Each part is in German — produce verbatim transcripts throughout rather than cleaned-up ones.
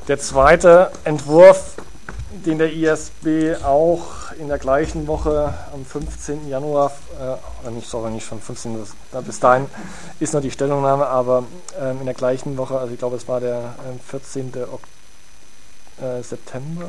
Der zweite Entwurf, den der I S B auch in der gleichen Woche am fünfzehnten Januar, äh, nicht, sorry, nicht schon fünfzehnten bis dahin ist noch die Stellungnahme, aber ähm, in der gleichen Woche, also ich glaube es war der äh, vierzehnten September,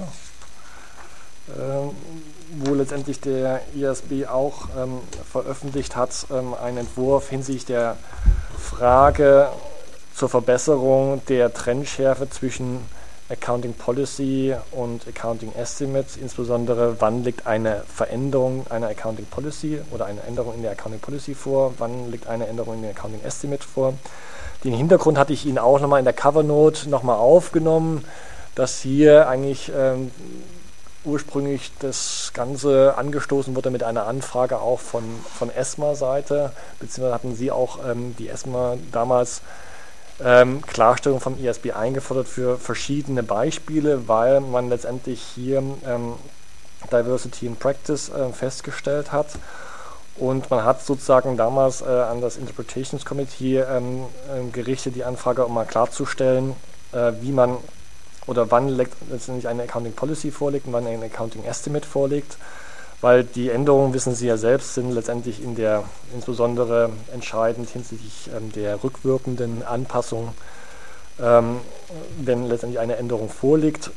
äh, wo letztendlich der I S B auch ähm, veröffentlicht hat, ähm, einen Entwurf hinsichtlich der Frage zur Verbesserung der Trennschärfe zwischen Accounting Policy und Accounting Estimates, insbesondere wann liegt eine Veränderung einer Accounting Policy oder eine Änderung in der Accounting Policy vor, wann liegt eine Änderung in der Accounting Estimate vor. Den Hintergrund hatte ich Ihnen auch nochmal in der Covernote nochmal aufgenommen, dass hier eigentlich ähm, ursprünglich das Ganze angestoßen wurde mit einer Anfrage auch von, von ESMA-Seite, beziehungsweise hatten Sie auch ähm, die ESMA damals Ähm, Klarstellung vom I S B eingefordert für verschiedene Beispiele, weil man letztendlich hier ähm, Diversity in Practice äh, festgestellt hat und man hat sozusagen damals äh, an das Interpretations Committee ähm, äh, gerichtet die Anfrage, um mal klarzustellen, äh, wie man oder wann letztendlich eine Accounting Policy vorliegt und wann ein Accounting Estimate vorliegt. Weil die Änderungen, wissen Sie ja selbst, sind letztendlich in der insbesondere entscheidend hinsichtlich ähm, der rückwirkenden Anpassung, ähm, wenn letztendlich eine Änderung vorliegt.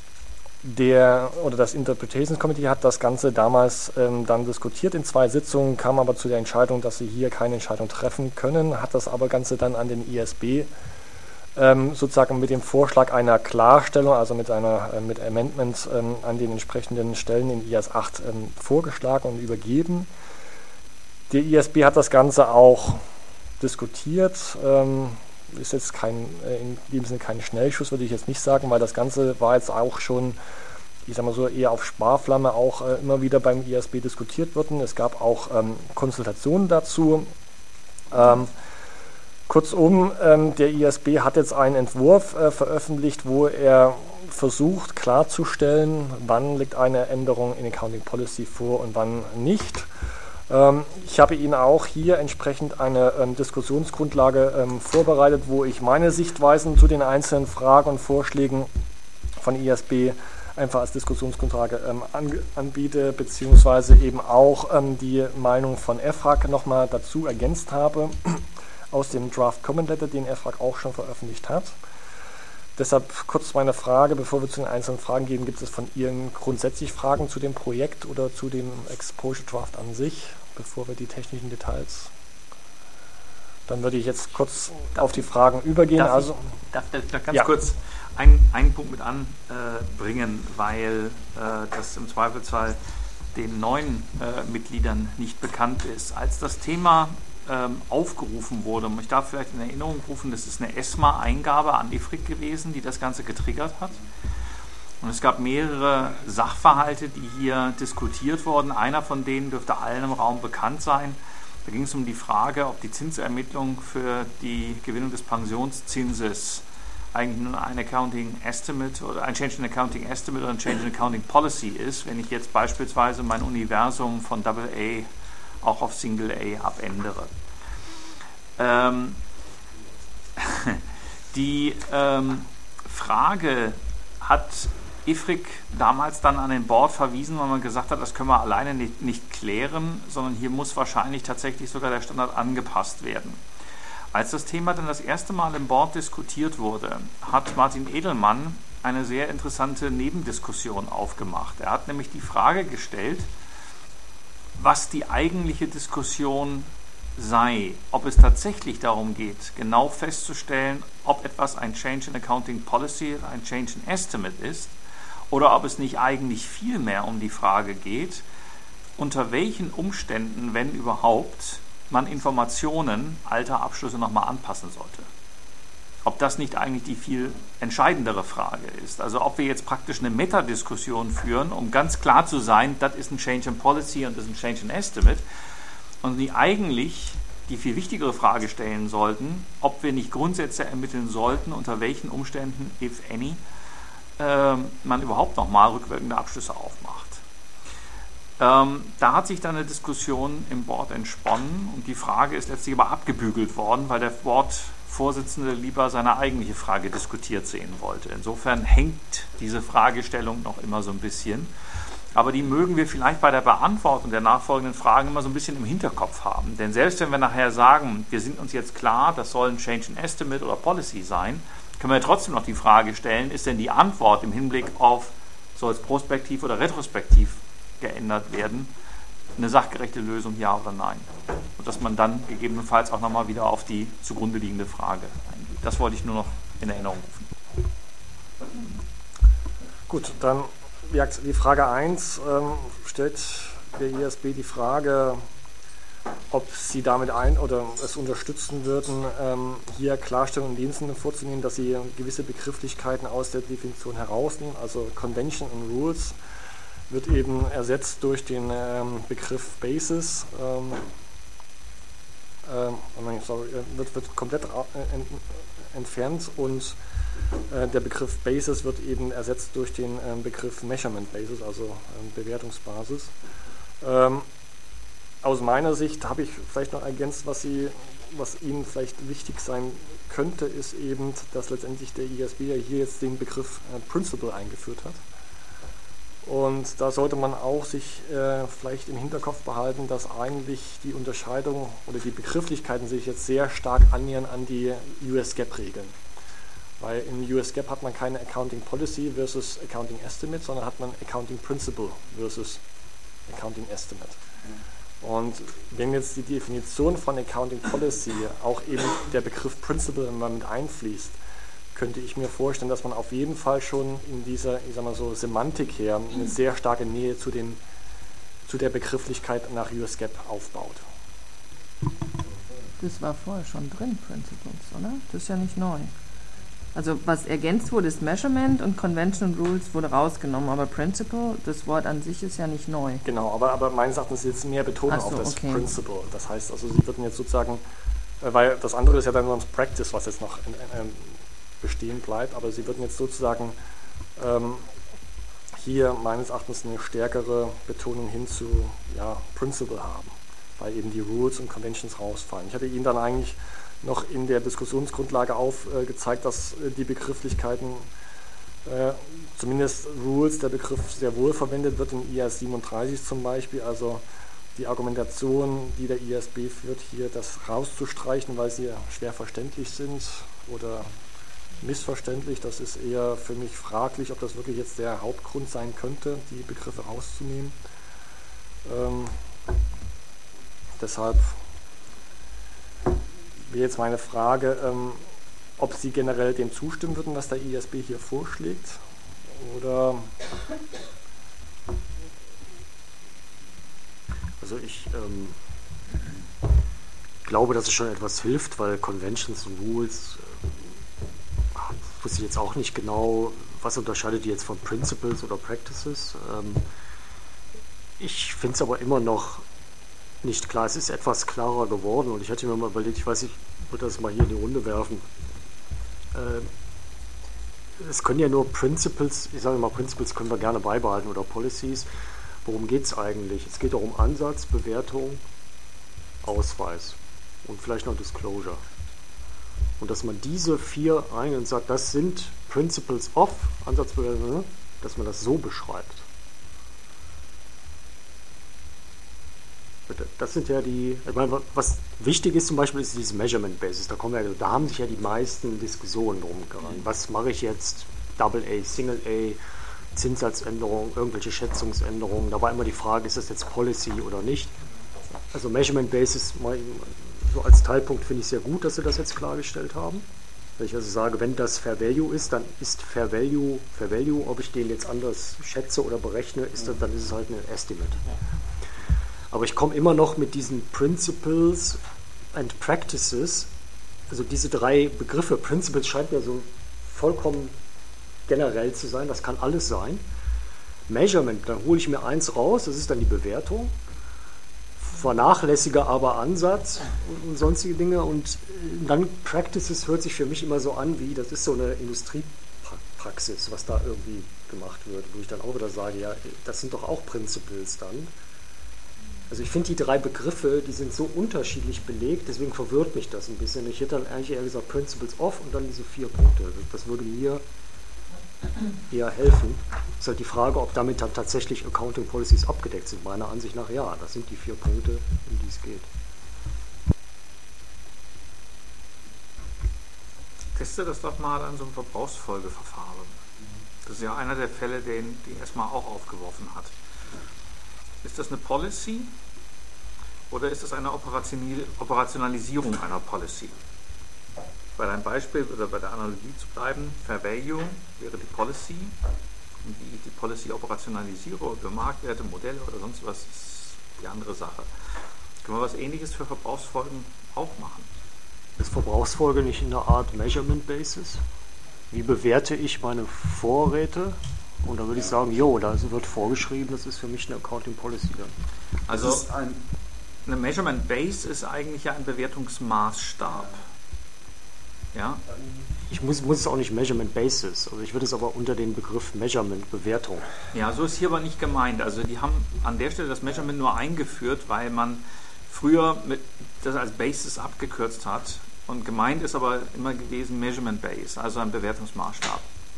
Der oder das Interpretations Committee hat das Ganze damals ähm, dann diskutiert in zwei Sitzungen, kam aber zu der Entscheidung, dass sie hier keine Entscheidung treffen können, hat das aber Ganze dann an den I S B Ähm, sozusagen mit dem Vorschlag einer Klarstellung, also mit einer äh, mit Amendments ähm, an den entsprechenden Stellen in I S acht ähm, vorgeschlagen und übergeben. Der I S B hat das Ganze auch diskutiert, ähm, ist jetzt kein, äh, in dem Sinne kein Schnellschuss, würde ich jetzt nicht sagen, weil das Ganze war jetzt auch schon, ich sag mal so, eher auf Sparflamme auch äh, immer wieder beim I S B diskutiert worden. Es gab auch ähm, Konsultationen dazu. Ähm, Kurzum, ähm, der I S B hat jetzt einen Entwurf äh, veröffentlicht, wo er versucht klarzustellen, wann liegt eine Änderung in Accounting Policy vor und wann nicht. Ähm, ich habe Ihnen auch hier entsprechend eine ähm, Diskussionsgrundlage ähm, vorbereitet, wo ich meine Sichtweisen zu den einzelnen Fragen und Vorschlägen von I S B einfach als Diskussionsgrundlage ähm, an, anbiete, beziehungsweise eben auch ähm, die Meinung von E F R A G nochmal dazu ergänzt habe, aus dem Draft Comment Letter, den E F R A G auch schon veröffentlicht hat. Deshalb kurz meine Frage, bevor wir zu den einzelnen Fragen gehen, gibt es von Ihnen grundsätzlich Fragen zu dem Projekt oder zu dem Exposure Draft an sich, bevor wir die technischen Details... Dann würde ich jetzt kurz darf, auf die Fragen übergehen. Darf also, ich, darf, darf, darf ganz ja. kurz einen, einen Punkt mit anbringen, äh, weil äh, das im Zweifelsfall den neuen äh, Mitgliedern nicht bekannt ist. Als das Thema ähm, aufgerufen wurde, und ich darf vielleicht in Erinnerung rufen, das ist eine ESMA-Eingabe an I F R I C gewesen, die das Ganze getriggert hat. Und es gab mehrere Sachverhalte, die hier diskutiert wurden. Einer von denen dürfte allen im Raum bekannt sein. Da ging es um die Frage, ob die Zinsermittlung für die Gewinnung des Pensionszinses eigentlich nur ein Accounting Estimate oder ein Change in Accounting Estimate oder ein Change in Accounting Policy ist, wenn ich jetzt beispielsweise mein Universum von Double A auch auf Single A abändere. Ähm, die ähm, Frage hat I F R I C damals dann an den Board verwiesen, weil man gesagt hat, das können wir alleine nicht, nicht klären, sondern hier muss wahrscheinlich tatsächlich sogar der Standard angepasst werden. Als das Thema dann das erste Mal im Board diskutiert wurde, hat Martin Edelmann eine sehr interessante Nebendiskussion aufgemacht. Er hat nämlich die Frage gestellt, was die eigentliche Diskussion sei, ob es tatsächlich darum geht, genau festzustellen, ob etwas ein Change in Accounting Policy oder ein Change in Estimate ist, oder ob es nicht eigentlich viel mehr um die Frage geht, unter welchen Umständen, wenn überhaupt, man Informationen alter Abschlüsse nochmal anpassen sollte. Ob das nicht eigentlich die viel entscheidendere Frage ist. Also ob wir jetzt praktisch eine Metadiskussion führen, um ganz klar zu sein, das ist ein Change in Policy und das ist ein Change in Estimate, und die eigentlich die viel wichtigere Frage stellen sollten, ob wir nicht Grundsätze ermitteln sollten, unter welchen Umständen, if any, äh, man überhaupt nochmal rückwirkende Abschlüsse aufmacht. Ähm, da hat sich dann eine Diskussion im Board entsponnen und die Frage ist letztlich aber abgebügelt worden, weil der Board Vorsitzende lieber seine eigentliche Frage diskutiert sehen wollte. Insofern hängt diese Fragestellung noch immer so ein bisschen. Aber die mögen wir vielleicht bei der Beantwortung der nachfolgenden Fragen immer so ein bisschen im Hinterkopf haben. Denn selbst wenn wir nachher sagen, wir sind uns jetzt klar, das soll ein Change in Estimate oder Policy sein, können wir trotzdem noch die Frage stellen, ist denn die Antwort im Hinblick auf, soll es prospektiv oder retrospektiv geändert werden, eine sachgerechte Lösung, ja oder nein? Und dass man dann gegebenenfalls auch nochmal wieder auf die zugrunde liegende Frage eingeht. Das wollte ich nur noch in Erinnerung rufen. Gut, dann die Frage eins ähm, stellt der I S B die Frage, ob Sie damit ein oder es unterstützen würden, ähm, hier Klarstellungen in dem Sinne vorzunehmen, dass Sie gewisse Begrifflichkeiten aus der Definition herausnehmen, also Convention and Rules wird eben ersetzt durch den ähm, Begriff Basis, ähm, ähm, sorry, wird, wird komplett äh, entfernt und äh, der Begriff Basis wird eben ersetzt durch den ähm, Begriff Measurement Basis, also ähm, Bewertungsbasis. Ähm, aus meiner Sicht habe ich vielleicht noch ergänzt, was, Sie, was Ihnen vielleicht wichtig sein könnte, ist eben, dass letztendlich der I S B ja hier jetzt den Begriff äh, Principle eingeführt hat. Und da sollte man auch sich äh, vielleicht im Hinterkopf behalten, dass eigentlich die Unterscheidung oder die Begrifflichkeiten sich jetzt sehr stark annähern an die U S GAAP-Regeln. Weil im U S GAAP hat man keine Accounting Policy versus Accounting Estimate, sondern hat man Accounting Principle versus Accounting Estimate. Und wenn jetzt die Definition von Accounting Policy auch eben der Begriff Principle mit einfließt, könnte ich mir vorstellen, dass man auf jeden Fall schon in dieser, ich sag mal so, Semantik her eine sehr starke Nähe zu, den, zu der Begrifflichkeit nach U S GAAP aufbaut. Das war vorher schon drin, Principles, oder? Das ist ja nicht neu. Also was ergänzt wurde, ist Measurement und Convention Rules wurde rausgenommen, aber Principle, das Wort an sich ist ja nicht neu. Genau, aber, aber meines Erachtens ist jetzt mehr Betonung so, auf das okay. Principle. Das heißt, also Sie würden jetzt sozusagen, weil das andere ist ja dann sonst Practice, was jetzt noch in, in, in bestehen bleibt, aber Sie würden jetzt sozusagen ähm, hier meines Erachtens eine stärkere Betonung hin zu ja, Principle haben, weil eben die Rules und Conventions rausfallen. Ich hatte Ihnen dann eigentlich noch in der Diskussionsgrundlage aufgezeigt, dass äh, die Begrifflichkeiten, äh, zumindest Rules, der Begriff sehr wohl verwendet wird in I A S siebenunddreißig zum Beispiel, also die Argumentation, die der I S B führt, hier das rauszustreichen, weil sie schwer verständlich sind oder missverständlich, das ist eher für mich fraglich, ob das wirklich jetzt der Hauptgrund sein könnte, die Begriffe rauszunehmen. Ähm, deshalb wäre jetzt meine Frage, ähm, ob Sie generell dem zustimmen würden, was der I S B hier vorschlägt, oder also ich ähm, glaube, dass es schon etwas hilft, weil Conventions und Rules äh, wusste ich jetzt auch nicht genau, was unterscheidet die jetzt von Principles oder Practices. Ähm, ich finde es aber immer noch nicht klar. Es ist etwas klarer geworden und ich hatte mir mal überlegt, ich weiß nicht, ich würde das mal hier in die Runde werfen. Äh, es können ja nur Principles, ich sage mal, Principles können wir gerne beibehalten oder Policies. Worum geht es eigentlich? Es geht doch um Ansatz, Bewertung, Ausweis und vielleicht noch Disclosure. Und dass man diese vier ein und sagt, das sind Principles of Ansatzbewertung, dass man das so beschreibt. Das sind ja die, ich meine, was wichtig ist zum Beispiel, ist dieses Measurement Basis. Da, kommen wir, da haben sich ja die meisten Diskussionen drum gerannt. Was mache ich jetzt? Double A, Single A, Zinssatzänderungen, irgendwelche Schätzungsänderungen. Da war immer die Frage, ist das jetzt Policy oder nicht? Also Measurement Basis, so als Teilpunkt finde ich sehr gut, dass Sie das jetzt klargestellt haben. Wenn ich also sage, wenn das Fair Value ist, dann ist Fair Value, Fair Value, ob ich den jetzt anders schätze oder berechne, ist das, dann ist es halt ein Estimate. Aber ich komme immer noch mit diesen Principles and Practices, also diese drei Begriffe, Principles scheint mir so vollkommen generell zu sein, das kann alles sein. Measurement, dann hole ich mir eins raus, das ist dann die Bewertung, vernachlässige aber Ansatz und sonstige Dinge und dann Practices hört sich für mich immer so an wie, das ist so eine Industriepraxis, was da irgendwie gemacht wird, wo ich dann auch wieder sage, ja, das sind doch auch Principles dann. Also ich finde die drei Begriffe, die sind so unterschiedlich belegt, deswegen verwirrt mich das ein bisschen. Ich hätte dann eigentlich eher gesagt Principles of und dann diese vier Punkte. Das würde mir eher helfen. Es ist halt die Frage, ob damit dann tatsächlich Accounting Policies abgedeckt sind. Meiner Ansicht nach ja, das sind die vier Punkte, um die es geht. Teste das doch mal an so einem Verbrauchsfolgeverfahren. Das ist ja einer der Fälle, den die erstmal auch aufgeworfen hat. Ist das eine Policy oder ist das eine Operationalisierung einer Policy? Bei deinem Beispiel oder bei der Analogie zu bleiben, Fair Value wäre die Policy und wie ich die Policy operationalisiere über Marktwerte, Modelle oder sonst was, ist die andere Sache. Können wir was Ähnliches für Verbrauchsfolgen auch machen? Ist Verbrauchsfolge nicht in der Art Measurement Basis? Wie bewerte ich meine Vorräte? Und da würde ich sagen, jo, da wird vorgeschrieben, das ist für mich eine Accounting Policy dann. Also ein, eine Measurement Base ist eigentlich ja ein Bewertungsmaßstab. Ja? Ich muss, muss es auch nicht Measurement Basis, also ich würde es aber unter den Begriff Measurement Bewertung. Ja, so ist hier aber nicht gemeint. Also die haben an der Stelle das Measurement nur eingeführt, weil man früher mit, das als Basis abgekürzt hat. Und gemeint ist aber immer gewesen Measurement Base, also ein Bewertungsmaßstab.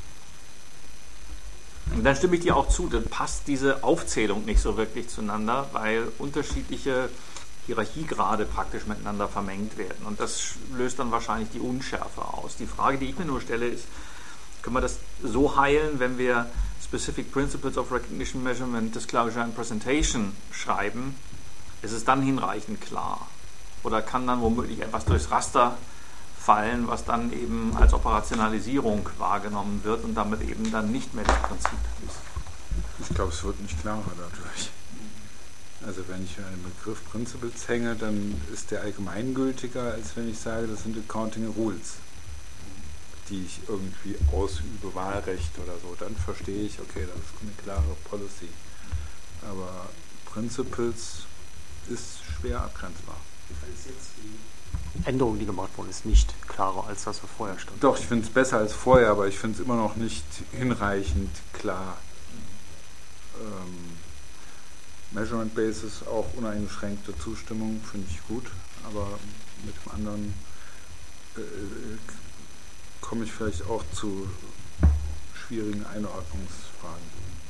Und dann stimme ich dir auch zu, dann passt diese Aufzählung nicht so wirklich zueinander, weil unterschiedliche Hierarchiegrade praktisch miteinander vermengt werden. Und das löst dann wahrscheinlich die Unschärfe aus. Die Frage, die ich mir nur stelle, ist, können wir das so heilen, wenn wir Specific Principles of Recognition, Measurement, Disclosure and Presentation schreiben? Ist es dann hinreichend klar? Oder kann dann womöglich etwas durchs Raster fallen, was dann eben als Operationalisierung wahrgenommen wird und damit eben dann nicht mehr das Prinzip ist? Ich glaube, es wird nicht klarer dadurch. Also wenn ich an den Begriff Principles hänge, dann ist der allgemeingültiger, als wenn ich sage, das sind Accounting Rules, die ich irgendwie ausübe, Wahlrecht oder so. Dann verstehe ich, okay, das ist eine klare Policy. Aber Principles ist schwer abgrenzbar. Ist jetzt die Änderung, die gemacht worden ist, nicht klarer als das, was vorher stand. Doch, ich finde es besser als vorher, aber ich finde es immer noch nicht hinreichend klar. Ähm, Measurement Basis, auch uneingeschränkte Zustimmung, finde ich gut, aber mit dem anderen äh, komme ich vielleicht auch zu schwierigen Einordnungsfragen.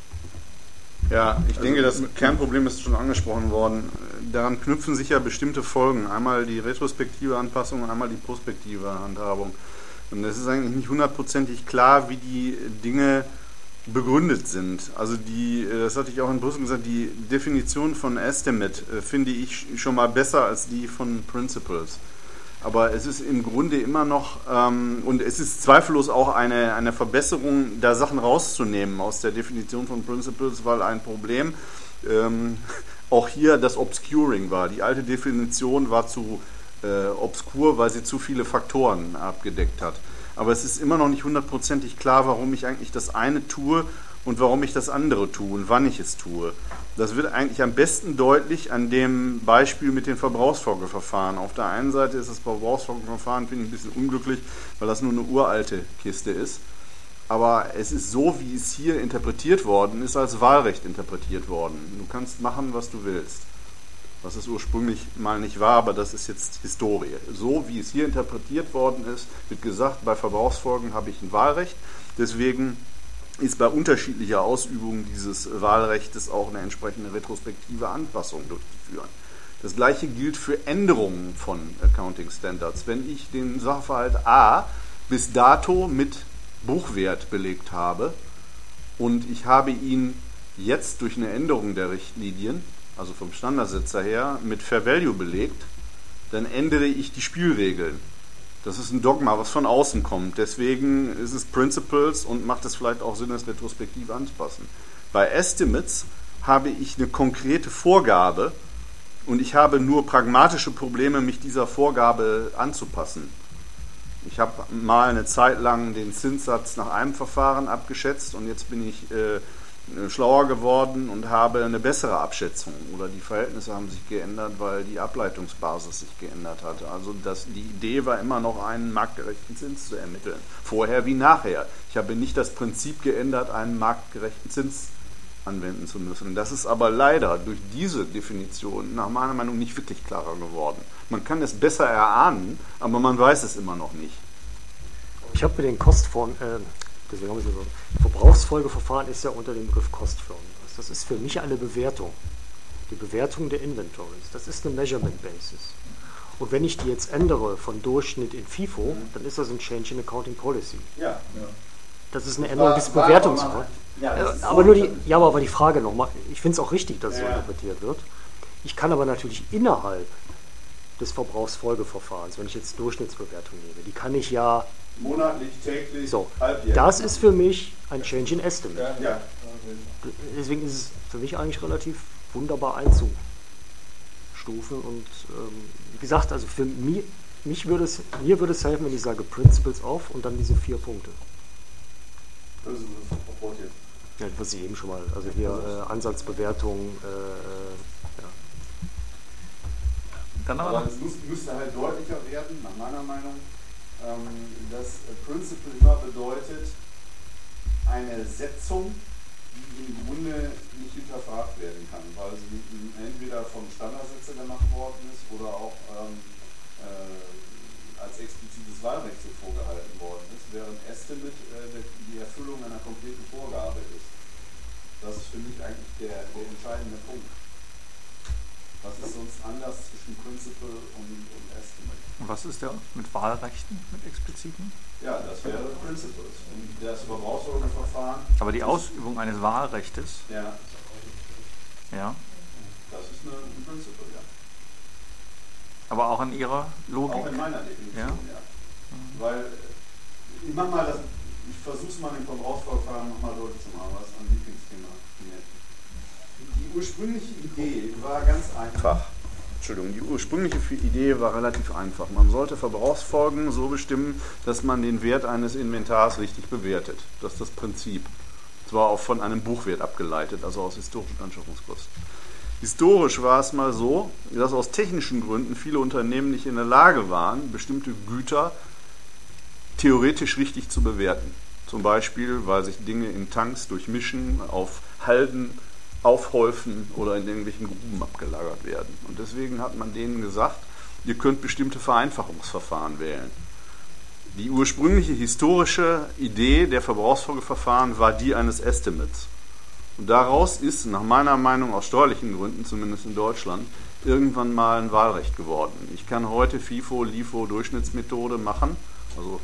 Ja, ich Also denke, das Kernproblem ist schon angesprochen worden. Daran knüpfen sich ja bestimmte Folgen. Einmal die retrospektive Anpassung und einmal die prospektive Handhabung. Und es ist eigentlich nicht hundertprozentig klar, wie die Dinge begründet sind. Also die, das hatte ich auch in Brüssel gesagt, die Definition von Estimate äh, finde ich schon mal besser als die von Principles. Aber es ist im Grunde immer noch, ähm, und es ist zweifellos auch eine, eine Verbesserung, da Sachen rauszunehmen aus der Definition von Principles, weil ein Problem ähm, auch hier das Obscuring war. Die alte Definition war zu äh, obskur, weil sie zu viele Faktoren abgedeckt hat. Aber es ist immer noch nicht hundertprozentig klar, warum ich eigentlich das eine tue und warum ich das andere tue und wann ich es tue. Das wird eigentlich am besten deutlich an dem Beispiel mit den Verbrauchsfolgeverfahren. Auf der einen Seite ist das Verbrauchsfolgeverfahren, finde ich, ein bisschen unglücklich, weil das nur eine uralte Kiste ist. Aber es ist so, wie es hier interpretiert worden ist, als Wahlrecht interpretiert worden. Du kannst machen, was du willst. Was es ursprünglich mal nicht war, aber das ist jetzt Historie. So wie es hier interpretiert worden ist, wird gesagt, bei Verbrauchsfolgen habe ich ein Wahlrecht. Deswegen ist bei unterschiedlicher Ausübung dieses Wahlrechtes auch eine entsprechende retrospektive Anpassung durchzuführen. Das gleiche gilt für Änderungen von Accounting Standards. Wenn ich den Sachverhalt A bis dato mit Buchwert belegt habe und ich habe ihn jetzt durch eine Änderung der Richtlinien, also vom Standardsetzer her, mit Fair Value belegt, dann ändere ich die Spielregeln. Das ist ein Dogma, was von außen kommt. Deswegen ist es Principles und macht es vielleicht auch Sinn, es retrospektiv anzupassen. Bei Estimates habe ich eine konkrete Vorgabe und ich habe nur pragmatische Probleme, mich dieser Vorgabe anzupassen. Ich habe mal eine Zeit lang den Zinssatz nach einem Verfahren abgeschätzt und jetzt bin ich äh, schlauer geworden und habe eine bessere Abschätzung oder die Verhältnisse haben sich geändert, weil die Ableitungsbasis sich geändert hat. Also das, die Idee war immer noch, einen marktgerechten Zins zu ermitteln. Vorher wie nachher. Ich habe nicht das Prinzip geändert, einen marktgerechten Zins anwenden zu müssen. Das ist aber leider durch diese Definition nach meiner Meinung nicht wirklich klarer geworden. Man kann es besser erahnen, aber man weiß es immer noch nicht. Ich habe mit den Kostformen, äh, deswegen haben wir so, Verbrauchsfolgeverfahren ist ja unter dem Begriff Kostform. Das ist für mich eine Bewertung. Die Bewertung der Inventories. Das ist eine Measurement Basis. Und wenn ich die jetzt ändere von Durchschnitt in FIFO, dann ist das ein Change in Accounting Policy. Ja, ja. Das ist eine Änderung des Bewertungsverfahrens. Ja, aber nur die, ja, aber die Frage nochmal, ich finde es auch richtig, dass es so interpretiert wird. Ich kann aber natürlich innerhalb des Verbrauchsfolgeverfahrens, wenn ich jetzt Durchschnittsbewertung nehme, die kann ich ja monatlich, täglich, so, halbjährlich. Das ist für mich ein Change in Estimate. Ja, ja. Deswegen ist es für mich eigentlich relativ wunderbar einzustufen und ähm, wie gesagt, also für mich, mich würde es, mir würde es helfen, wenn ich sage Principles auf und dann diese vier Punkte. Ja, was ich eben schon mal, also hier äh, Ansatzbewertung, äh, ja. Dann aber, aber es muss, müsste halt deutlicher werden, nach meiner Meinung, ähm, dass Principle immer bedeutet, eine Setzung, die im Grunde nicht hinterfragt werden kann, weil sie entweder vom Standardsetzer gemacht worden ist oder auch ähm, äh, als explizites Wahlrecht so vorgehalten worden ist, während Estimate äh, die Erfüllung einer konkreten Vorgabe ist. Das ist für mich eigentlich der, der entscheidende Punkt. Was ist sonst anders zwischen Principle und, und Estimate? und was ist der mit Wahlrechten, mit expliziten? Ja, das wäre Principles. Und das Verbrauchsfolgeverfahren. Aber die Ausübung eines Wahlrechtes, Ja, ja, das ist eine, ein Principle, ja. aber auch in ihrer Logik. Auch in meiner Definition, Ja. ja. Weil, ich mach mal das, ich versuche es mal im Verbrauchsverfahren nochmal deutlich zu machen, was ein Lieblingsthema ist. Die ursprüngliche Idee war ganz einfach. Entschuldigung, die ursprüngliche Idee war relativ einfach. Man sollte Verbrauchsfolgen so bestimmen, dass man den Wert eines Inventars richtig bewertet. Das ist das Prinzip. Zwar auch von einem Buchwert abgeleitet, also aus historischen Anschaffungskosten. Historisch war es mal so, dass aus technischen Gründen viele Unternehmen nicht in der Lage waren, bestimmte Güter theoretisch richtig zu bewerten. Zum Beispiel, weil sich Dinge in Tanks durchmischen, auf Halden aufhäufen oder in irgendwelchen Gruben abgelagert werden. Und deswegen hat man denen gesagt, ihr könnt bestimmte Vereinfachungsverfahren wählen. Die ursprüngliche historische Idee der Verbrauchsfolgeverfahren war die eines Estimates. Und daraus ist, nach meiner Meinung aus steuerlichen Gründen, zumindest in Deutschland, irgendwann mal ein Wahlrecht geworden. Ich kann heute FIFO, LIFO, Durchschnittsmethode machen, also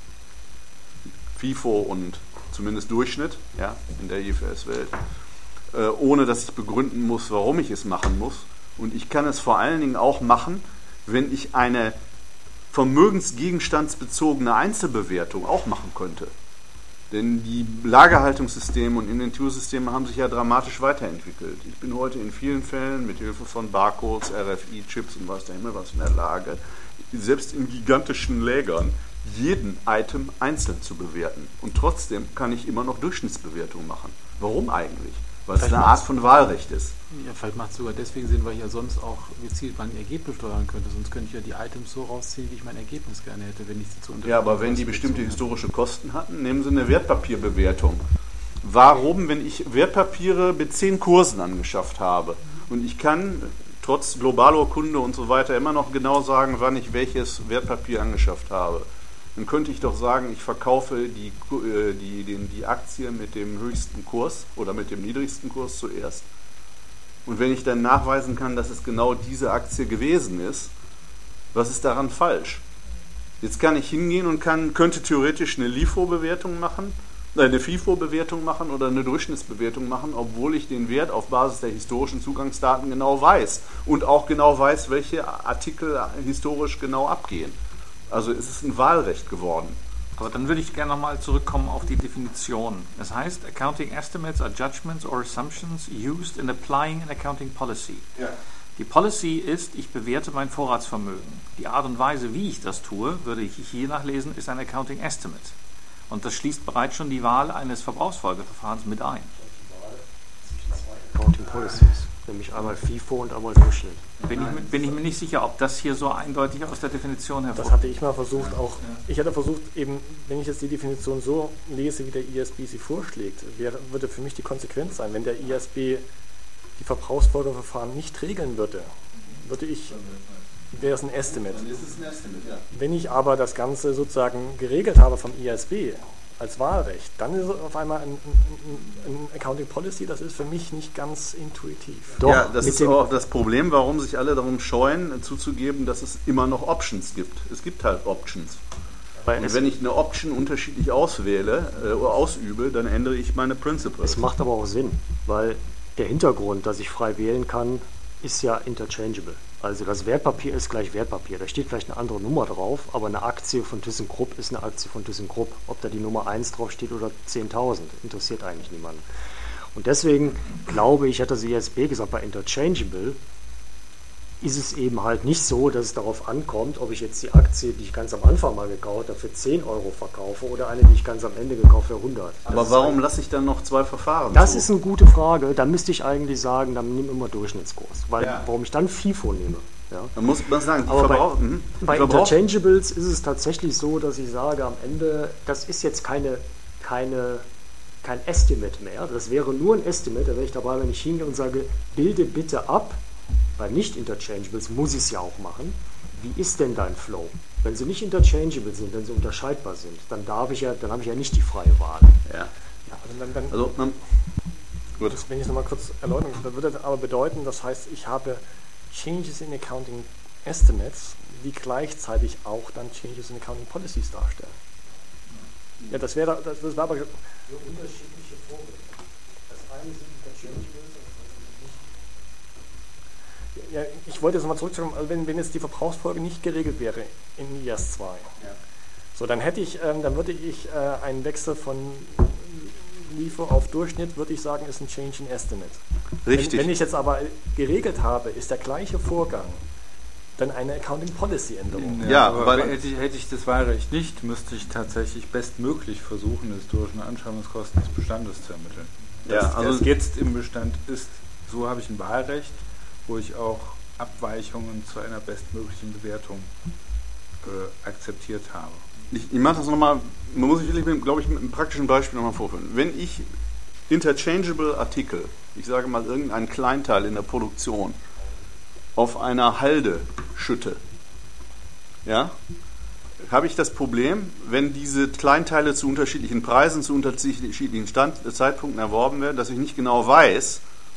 FIFO und zumindest Durchschnitt, ja, in der I F R S-Welt, äh, ohne dass ich begründen muss, warum ich es machen muss. Und ich kann es vor allen Dingen auch machen, wenn ich eine vermögensgegenstandsbezogene Einzelbewertung auch machen könnte. Denn die Lagerhaltungssysteme und Inventursysteme haben sich ja dramatisch weiterentwickelt. Ich bin heute in vielen Fällen mit Hilfe von Barcodes, R F I-Chips und weiß der Himmel was in der Lage, selbst in gigantischen Lägern jeden Item einzeln zu bewerten. Und trotzdem kann ich immer noch Durchschnittsbewertungen machen. Warum eigentlich? Weil es eine Art von Wahlrecht ist. Ja, vielleicht macht es sogar deswegen Sinn, weil ich ja sonst auch gezielt mein Ergebnis steuern könnte. Sonst könnte ich ja die Items so rausziehen, wie ich mein Ergebnis gerne hätte, wenn ich sie zu unterscheiden. Ja, aber wenn die bestimmte historische Kosten hatten, nehmen Sie eine Wertpapierbewertung. Warum, wenn ich Wertpapiere mit zehn Kursen angeschafft habe und ich kann trotz Globalurkunde und so weiter immer noch genau sagen, wann ich welches Wertpapier angeschafft habe, dann könnte ich doch sagen, ich verkaufe die, die, die, die Aktie mit dem höchsten Kurs oder mit dem niedrigsten Kurs zuerst. Und wenn ich dann nachweisen kann, dass es genau diese Aktie gewesen ist, was ist daran falsch? Jetzt kann ich hingehen und kann, könnte theoretisch eine LIFO-Bewertung machen, eine FIFO-Bewertung machen oder eine Durchschnittsbewertung machen, obwohl ich den Wert auf Basis der historischen Zugangsdaten genau weiß und auch genau weiß, welche Artikel historisch genau abgehen. Also es ist ein Wahlrecht geworden. Aber dann würde ich gerne nochmal zurückkommen auf die Definition. Das heißt, Accounting Estimates are judgments or assumptions used in applying an accounting policy. Ja. Die Policy ist, ich bewerte mein Vorratsvermögen. Die Art und Weise, wie ich das tue, würde ich hier nachlesen, ist ein Accounting Estimate. Und das schließt bereits schon die Wahl eines Verbrauchsfolgeverfahrens mit ein. Accounting Policies. Nämlich einmal FIFO und einmal Durchschnitt. Bin ich, mir- bin ich mir nicht sicher, ob das hier so eindeutig aus der Definition Das hervorgeht. hatte ich mal versucht, auch, ich hatte versucht, eben, wenn ich jetzt die Definition so lese, wie der I S B sie vorschlägt, wäre, würde für mich die Konsequenz sein, wenn der I S B die Verbrauchsfolgeverfahren nicht regeln würde, würde ich, wäre es ein Estimate. Dann ist es ein Estimate, ja. Wenn ich aber das Ganze sozusagen geregelt habe vom I S B als Wahlrecht, dann ist es auf einmal ein, ein, ein Accounting Policy, das ist für mich nicht ganz intuitiv. Doch, ja, das mit ist dem- auch das Problem, warum sich alle darum scheuen, zuzugeben, dass es immer noch Options gibt. Es gibt halt Options. Weil Und es, wenn ich eine Option unterschiedlich auswähle äh, oder ausübe, dann ändere ich meine Principles. es macht aber auch Sinn, weil der Hintergrund, dass ich frei wählen kann, ist ja interchangeable. Also das Wertpapier ist gleich Wertpapier. Da steht vielleicht eine andere Nummer drauf, aber eine Aktie von ThyssenKrupp ist eine Aktie von ThyssenKrupp. Ob da die Nummer eins drauf steht oder zehntausend, interessiert eigentlich niemanden. Und deswegen glaube ich, hat das I S B gesagt, bei interchangeable ist es eben halt nicht so, dass es darauf ankommt, ob ich jetzt die Aktie, die ich ganz am Anfang mal gekauft habe, für zehn Euro verkaufe oder eine, die ich ganz am Ende gekauft habe, für hundert. Aber Das ist warum lasse ich dann noch zwei Verfahren Das zu? ist eine gute Frage. Da müsste ich eigentlich sagen, dann nimm immer Durchschnittskurs. Weil, Ja. warum ich dann FIFO nehme. Ja. Man muss man sagen, die Aber bei, Verbrauch, mhm. Die bei Verbrauch- Interchangeables ist es tatsächlich so, dass ich sage, am Ende, das ist jetzt keine, keine, kein Estimate mehr. Das wäre nur ein Estimate. Da wäre ich dabei, wenn ich hingehe und sage, bilde bitte ab. Bei Nicht-Interchangeables muss ich es ja auch machen. Wie ist denn dein Flow? Wenn sie nicht interchangeable sind, wenn sie unterscheidbar sind, dann darf ich ja, dann habe ich ja nicht die freie Wahl. ja. Ja, also dann, dann, Also, man, gut. Das, wenn ich es nochmal kurz erläutern, das würde aber bedeuten, das heißt, ich habe Changes in Accounting Estimates, die gleichzeitig auch dann Changes in Accounting Policies darstellen. Ja, das wäre das, das wäre aber Für unterschiedliche Vorgänge. Das eine sind Interchangeables, ja, ich wollte jetzt nochmal zurückkommen, also wenn, wenn jetzt die Verbrauchsfolge nicht geregelt wäre in I A S zwei, so dann hätte ich, ähm, dann würde ich äh, einen Wechsel von Liefer auf Durchschnitt, würde ich sagen, ist ein Change in Estimate. Richtig. Wenn, wenn ich jetzt aber geregelt habe, ist der gleiche Vorgang dann eine Accounting Policy Änderung. Ja, Ja, aber weil- hätte ich, hätte ich das Wahlrecht nicht, müsste ich tatsächlich bestmöglich versuchen, historischen Anschaffungskosten des Bestandes zu ermitteln. Ja, Das, also- was jetzt im Bestand ist, so habe ich ein Wahlrecht, wo ich auch Abweichungen zu einer bestmöglichen Bewertung äh, akzeptiert habe. Ich, ich mache das nochmal, man muss sich wirklich, glaube ich, mit einem praktischen Beispiel nochmal vorführen. Wenn ich interchangeable Artikel, ich sage mal irgendeinen Kleinteil in der Produktion, auf einer Halde schütte, ja, habe ich das Problem, wenn diese Kleinteile zu unterschiedlichen Preisen, zu unterschiedlichen Stand, Zeitpunkten erworben werden, dass ich nicht genau weiß,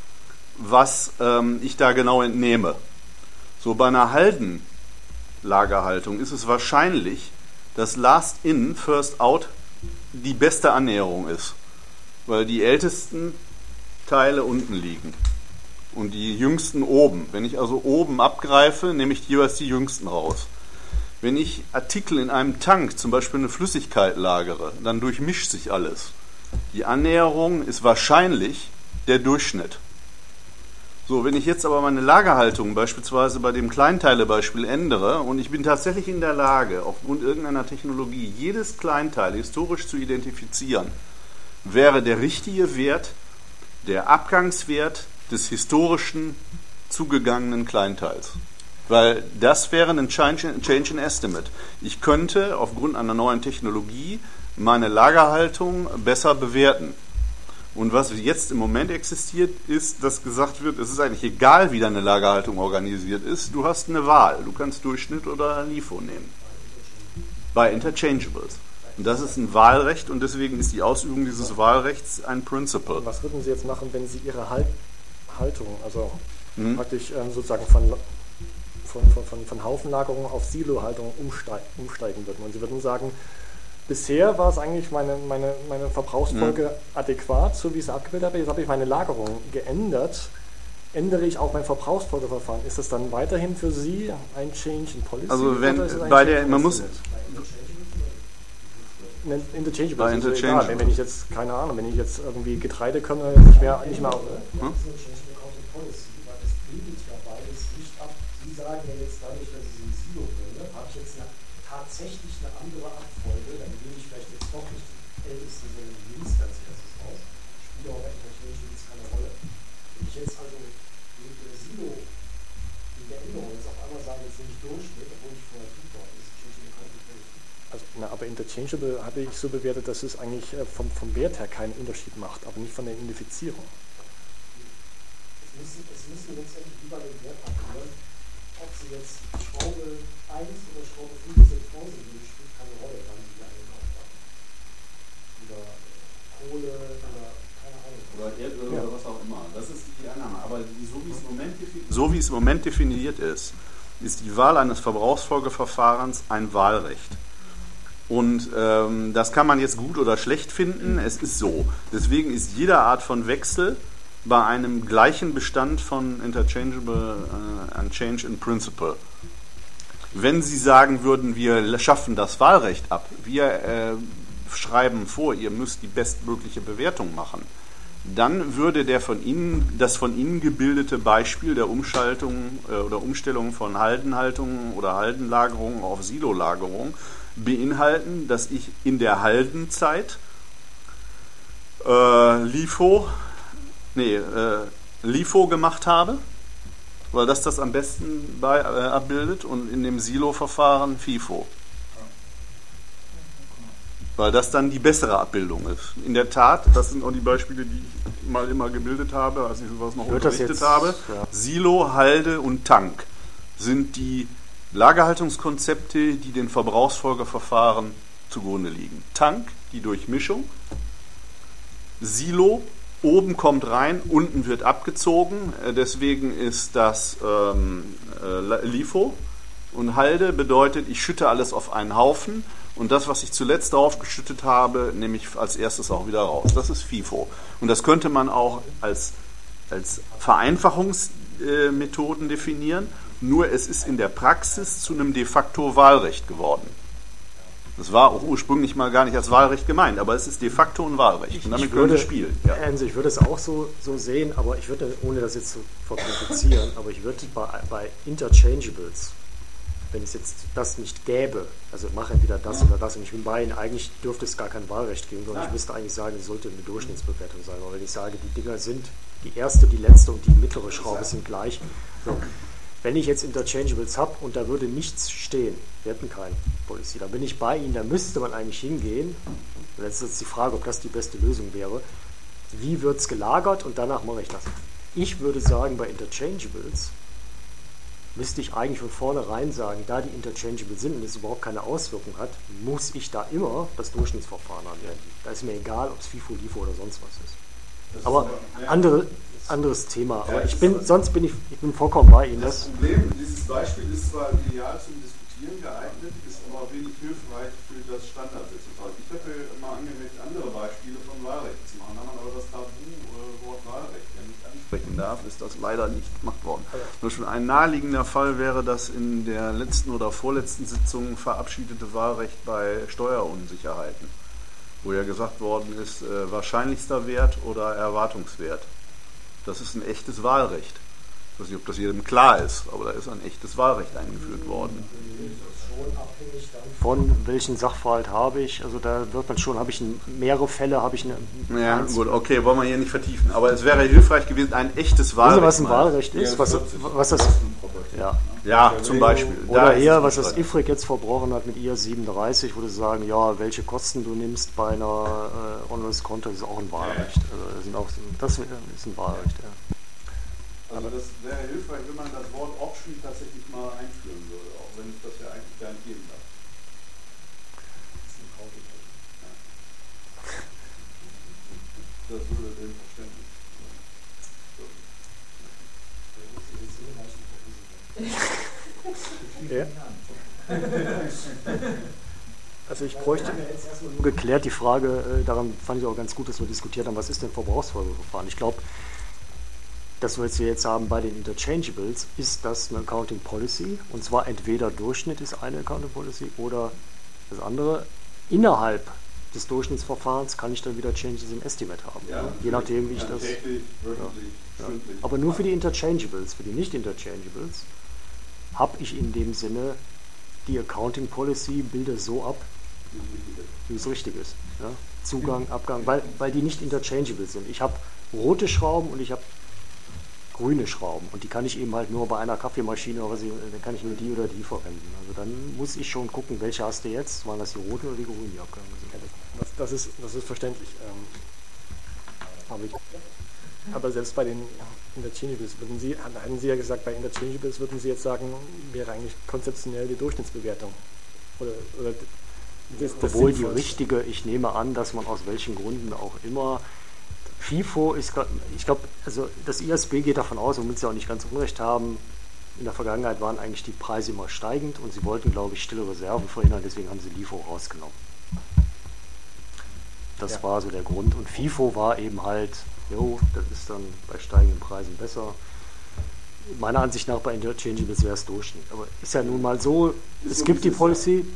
was ähm, ich da genau entnehme. So bei einer Haldenlagerhaltung ist es wahrscheinlich, dass Last in, First out die beste Annäherung ist, weil die ältesten Teile unten liegen und die jüngsten oben. Wenn ich also oben abgreife, nehme ich jeweils die jüngsten raus. Wenn ich Artikel in einem Tank, zum Beispiel eine Flüssigkeit lagere, dann durchmischt sich alles. Die Annäherung ist wahrscheinlich der Durchschnitt. So, wenn ich jetzt aber meine Lagerhaltung beispielsweise bei dem Kleinteilebeispiel ändere und ich bin tatsächlich in der Lage, aufgrund irgendeiner Technologie jedes Kleinteil historisch zu identifizieren, wäre der richtige Wert der Abgangswert des historischen zugegangenen Kleinteils. Weil das wäre ein Change in, Change in Estimate. Ich könnte aufgrund einer neuen Technologie meine Lagerhaltung besser bewerten. Und was jetzt im Moment existiert, ist, dass gesagt wird, es ist eigentlich egal, wie deine Lagerhaltung organisiert ist, du hast eine Wahl. Du kannst Durchschnitt oder LIFO nehmen. Bei Interchangeables. Und das ist ein Wahlrecht und deswegen ist die Ausübung dieses Wahlrechts ein Principle. Was würden Sie jetzt machen, wenn Sie Ihre halt Haltung, also Mhm. praktisch ähm, sozusagen von, von, von, von, von Haufenlagerung auf Silo-Haltung umsteig, umsteigen würden? Und Sie würden sagen, bisher war es eigentlich meine, meine, meine Verbrauchsfolge Mhm. adäquat, so wie ich es abgebildet habe. Jetzt habe ich meine Lagerung geändert. Ändere ich auch mein Verbrauchsfolgeverfahren? Ist das dann weiterhin für Sie ein Change in Policy? Also wenn- oder ist es ein bei Change der- in man muss- Estimate? Interchangeable. Bei ist so Interchangeable. egal. Wenn, wenn ich jetzt, keine Ahnung, wenn ich jetzt irgendwie Getreide komme, nicht mehr, nicht mehr auf, Hm? Sie sagen ja jetzt dadurch, dass ich ein Silo bringe, habe ich jetzt eine, tatsächlich eine andere Abfolge, dann nehme ich vielleicht jetzt doch nicht die älteste, sondern die jüngste als erstes raus. Spielt auch bei Interchangeables keine Rolle. Wenn ich jetzt also Interchangeable hatte ich so bewertet, dass es eigentlich äh, vom, vom Wert her keinen Unterschied macht, aber nicht von der Identifizierung. Es müssen, es müssen letztendlich über den Wert passieren. Ob Sie jetzt Schraube eins oder Schraube fünfundsiebzig sind, spielt keine Rolle, wann Sie die eingekauft haben. Oder Kohle oder keine Ahnung. Oder Erdöl Ja. oder was auch immer. Das ist die Annahme. Aber die, so, wie es im Moment definiert, so wie es im Moment definiert ist, ist die Wahl eines Verbrauchsfolgeverfahrens ein Wahlrecht. Und ähm, das kann man jetzt gut oder schlecht finden. Es ist so. Deswegen ist jede Art von Wechsel bei einem gleichen Bestand von Interchangeable äh, and Change in Principle. Wenn Sie sagen würden, wir schaffen das Wahlrecht ab, wir äh, schreiben vor, ihr müsst die bestmögliche Bewertung machen, dann würde der von Ihnen, das von Ihnen gebildete Beispiel der Umschaltung äh, oder Umstellung von Haldenhaltungen oder Haldenlagerungen auf Silolagerung beinhalten, dass ich in der Haldenzeit äh, LIFO, nee, äh, LIFO gemacht habe, weil das das am besten bei, äh, abbildet, und in dem Silo-Verfahren FIFO. Weil das dann die bessere Abbildung ist. In der Tat, das sind auch die Beispiele, die ich mal immer gebildet habe, als ich sowas noch Wird das unterrichtet jetzt- habe. ja. Silo, Halde und Tank sind die Lagerhaltungskonzepte, die den Verbrauchsfolgeverfahren zugrunde liegen. Tank, die Durchmischung. Silo, oben kommt rein, unten wird abgezogen. Äh, Deswegen ist das ähm, äh, LIFO. Und Halde bedeutet, ich schütte alles auf einen Haufen und das, was ich zuletzt drauf geschüttet habe, nehme ich als erstes auch wieder raus. Das ist FIFO. Und das könnte man auch als, als Vereinfachungsmethoden definieren, nur es ist in der Praxis zu einem de facto Wahlrecht geworden. Das war auch ursprünglich mal gar nicht als Wahlrecht gemeint, aber es ist de facto ein Wahlrecht. Und damit Ich können würde- Sie spielen. Ja. Also ich würde es auch so, so sehen, aber ich würde, ohne das jetzt zu verkomplizieren, aber ich würde bei, bei Interchangeables, wenn es jetzt das nicht gäbe, also mache entweder das oder das, und ich bin bei Ihnen, eigentlich dürfte es gar kein Wahlrecht geben, sondern ich müsste eigentlich sagen, es sollte eine Durchschnittsbewertung sein. Aber wenn ich sage, die Dinger sind, die erste, die letzte und die mittlere Schraube sind gleich. So. Wenn ich jetzt Interchangeables habe und da würde nichts stehen, wir hätten kein Policy, da bin ich bei Ihnen, da müsste man eigentlich hingehen. Und jetzt ist jetzt die Frage, ob das die beste Lösung wäre. Wie wird es gelagert und danach mache ich das. Ich würde sagen, bei Interchangeables müsste ich eigentlich von vornherein sagen, da die interchangeable sind und es überhaupt keine Auswirkung hat, muss ich da immer das Durchschnittsverfahren anwenden. Da ist mir egal, ob es FIFO, LIFO oder sonst was ist. Aber andere, anderes Thema. Aber ich bin, sonst bin ich, ich bin vollkommen bei Ihnen. Das Das, Problem, dieses Beispiel ist zwar ideal zum Diskutieren geeignet, ist aber wenig hilfreich für das Standardsetzungsverfahren. Ich hätte mal angeregt, andere Beispiele von Wahlrecht zu machen. Da man aber das Tabu-Wort Wahlrecht ja nicht ansprechen darf, ist das leider nicht gemacht worden. Zum Beispiel ein naheliegender Fall wäre das in der letzten oder vorletzten Sitzung verabschiedete Wahlrecht bei Steuerunsicherheiten, wo ja gesagt worden ist, äh, wahrscheinlichster Wert oder Erwartungswert. Das ist ein echtes Wahlrecht. Ich weiß nicht, ob das jedem klar ist, aber da ist ein echtes Wahlrecht eingeführt worden. von welchen Sachverhalt habe ich? Also da wird man schon, habe ich ein, mehrere Fälle, habe ich eine. Ja, eins- gut, okay, wollen wir hier nicht vertiefen. Aber es wäre hilfreich gewesen, ein echtes Wissen Wahlrecht. Sie, was ein mal. Wahlrecht ist? Was, was das, ja. Ja, zum Beispiel. Da Oder ist hier, es was das hilfreich. I F R I C jetzt verbrochen hat mit I A siebenunddreißig, wo sie sagen, ja, welche Kosten du nimmst bei einer äh, Online-Konto, ist auch ein Wahlrecht. Also das, sind auch, das ist ein Wahlrecht, ja. Also das wäre hilfreich, wenn man das Wort Option tatsächlich mal einführen würde, auch wenn es das ja eigentlich gar nicht geben darf. Das würde dem Verständnis. Ja. Also ich bräuchte jetzt erstmal nur geklärt die Frage, äh, daran fand ich auch ganz gut, dass wir diskutiert haben, was ist denn Verbrauchsfolgeverfahren? Ich glaube, das, was wir jetzt haben bei den Interchangeables, ist das eine Accounting Policy, und zwar entweder Durchschnitt ist eine Accounting Policy oder das andere. Innerhalb des Durchschnittsverfahrens kann ich dann wieder Changes im Estimate haben, Ja, je nachdem, wie ich das... Täglich, wöchentlich, Ja. stündlich. Aber nur für die Interchangeables. Für die Nicht-Interchangeables habe ich in dem Sinne die Accounting Policy, bilde so ab, wie es richtig ist. Ja? Zugang, Abgang, weil, weil die nicht interchangeable sind. Ich habe rote Schrauben und ich habe grüne Schrauben. Und die kann ich eben halt nur bei einer Kaffeemaschine, oder sie, dann kann ich nur die oder die verwenden. Also dann muss ich schon gucken, welche hast du jetzt? Waren das die roten oder die grünen, die abgegangen sind? Das, das, ist, das ist verständlich. Ähm, aber, ich, aber selbst bei den Interchangeables, würden Sie, hatten Sie ja gesagt, bei Interchangeables würden Sie jetzt sagen, wäre eigentlich konzeptionell die Durchschnittsbewertung. Oder, oder das, das Obwohl die richtige, ich nehme an, dass man aus welchen Gründen auch immer, FIFO ist, ich glaube, also das I S B geht davon aus, womit sie auch nicht ganz unrecht haben, in der Vergangenheit waren eigentlich die Preise immer steigend und sie wollten, glaube ich, stille Reserven verhindern, deswegen haben sie LIFO rausgenommen. Das ja. war so der Grund. Und FIFO war eben halt, jo, das ist dann bei steigenden Preisen besser. Meiner Ansicht nach bei Interchangeables wäre es Durchschnitt. Aber ist ja nun mal so, es gibt die Policy.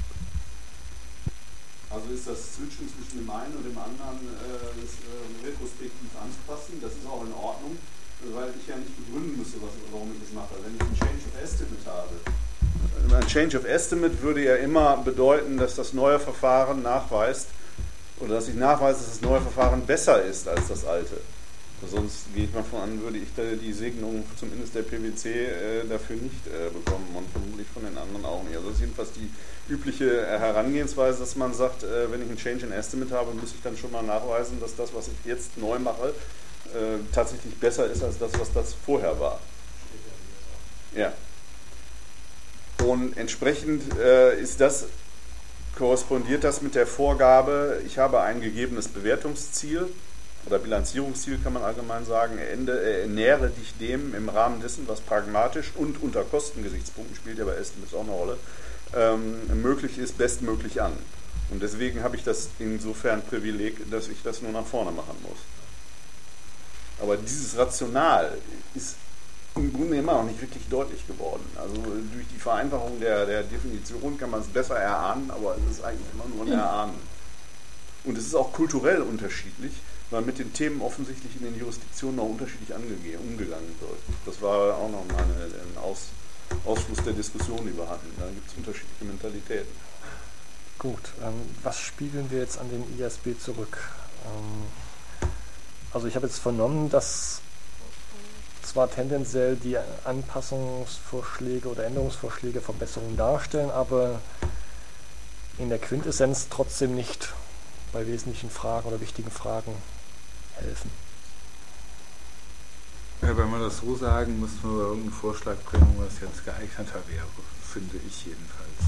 Also ist das Switchen zwischen dem einen und dem anderen äh, das, äh, retrospektiv anzupassen, das ist auch in Ordnung, weil ich ja nicht begründen müsste, was, warum ich das mache. Wenn ich ein Change of Estimate habe, ein Change of Estimate würde ja immer bedeuten, dass das neue Verfahren nachweist, oder dass ich nachweise, dass das neue Verfahren besser ist als das alte. Sonst gehe ich mal von an, würde ich da die Segnung zumindest der P W C äh, dafür nicht äh, bekommen und vermutlich von den anderen auch nicht. Also das ist jedenfalls die übliche Herangehensweise, dass man sagt, äh, wenn ich ein Change in Estimate habe, muss ich dann schon mal nachweisen, dass das, was ich jetzt neu mache, äh, tatsächlich besser ist als das, was das vorher war. Ja. Und entsprechend äh, ist das, korrespondiert das mit der Vorgabe, ich habe ein gegebenes Bewertungsziel, oder Bilanzierungsziel kann man allgemein sagen, ende, ernähre dich dem im Rahmen dessen, was pragmatisch und unter Kostengesichtspunkten, spielt ja bei Estimates auch eine Rolle, ähm, möglich ist, bestmöglich an. Und deswegen habe ich das insofern Privileg, dass ich das nur nach vorne machen muss. Aber dieses Rational ist im Grunde immer noch nicht wirklich deutlich geworden. Also durch die Vereinfachung der, der Definition kann man es besser erahnen, aber es ist eigentlich immer nur ein Erahnen. Und es ist auch kulturell unterschiedlich, weil mit den Themen offensichtlich in den Jurisdiktionen auch unterschiedlich ange- umgegangen wird. Das war auch noch mal eine, ein Aus, Ausfluss der Diskussion, die wir hatten. Da gibt es unterschiedliche Mentalitäten. Gut, ähm, was spiegeln wir jetzt an den I S B zurück? Ähm, also ich habe jetzt vernommen, dass zwar tendenziell die Anpassungsvorschläge oder Änderungsvorschläge Verbesserungen darstellen, aber in der Quintessenz trotzdem nicht bei wesentlichen Fragen oder wichtigen Fragen helfen. Ja, wenn man das so sagen, müsste man irgendeinen Vorschlag bringen, was jetzt geeigneter wäre, finde ich jedenfalls.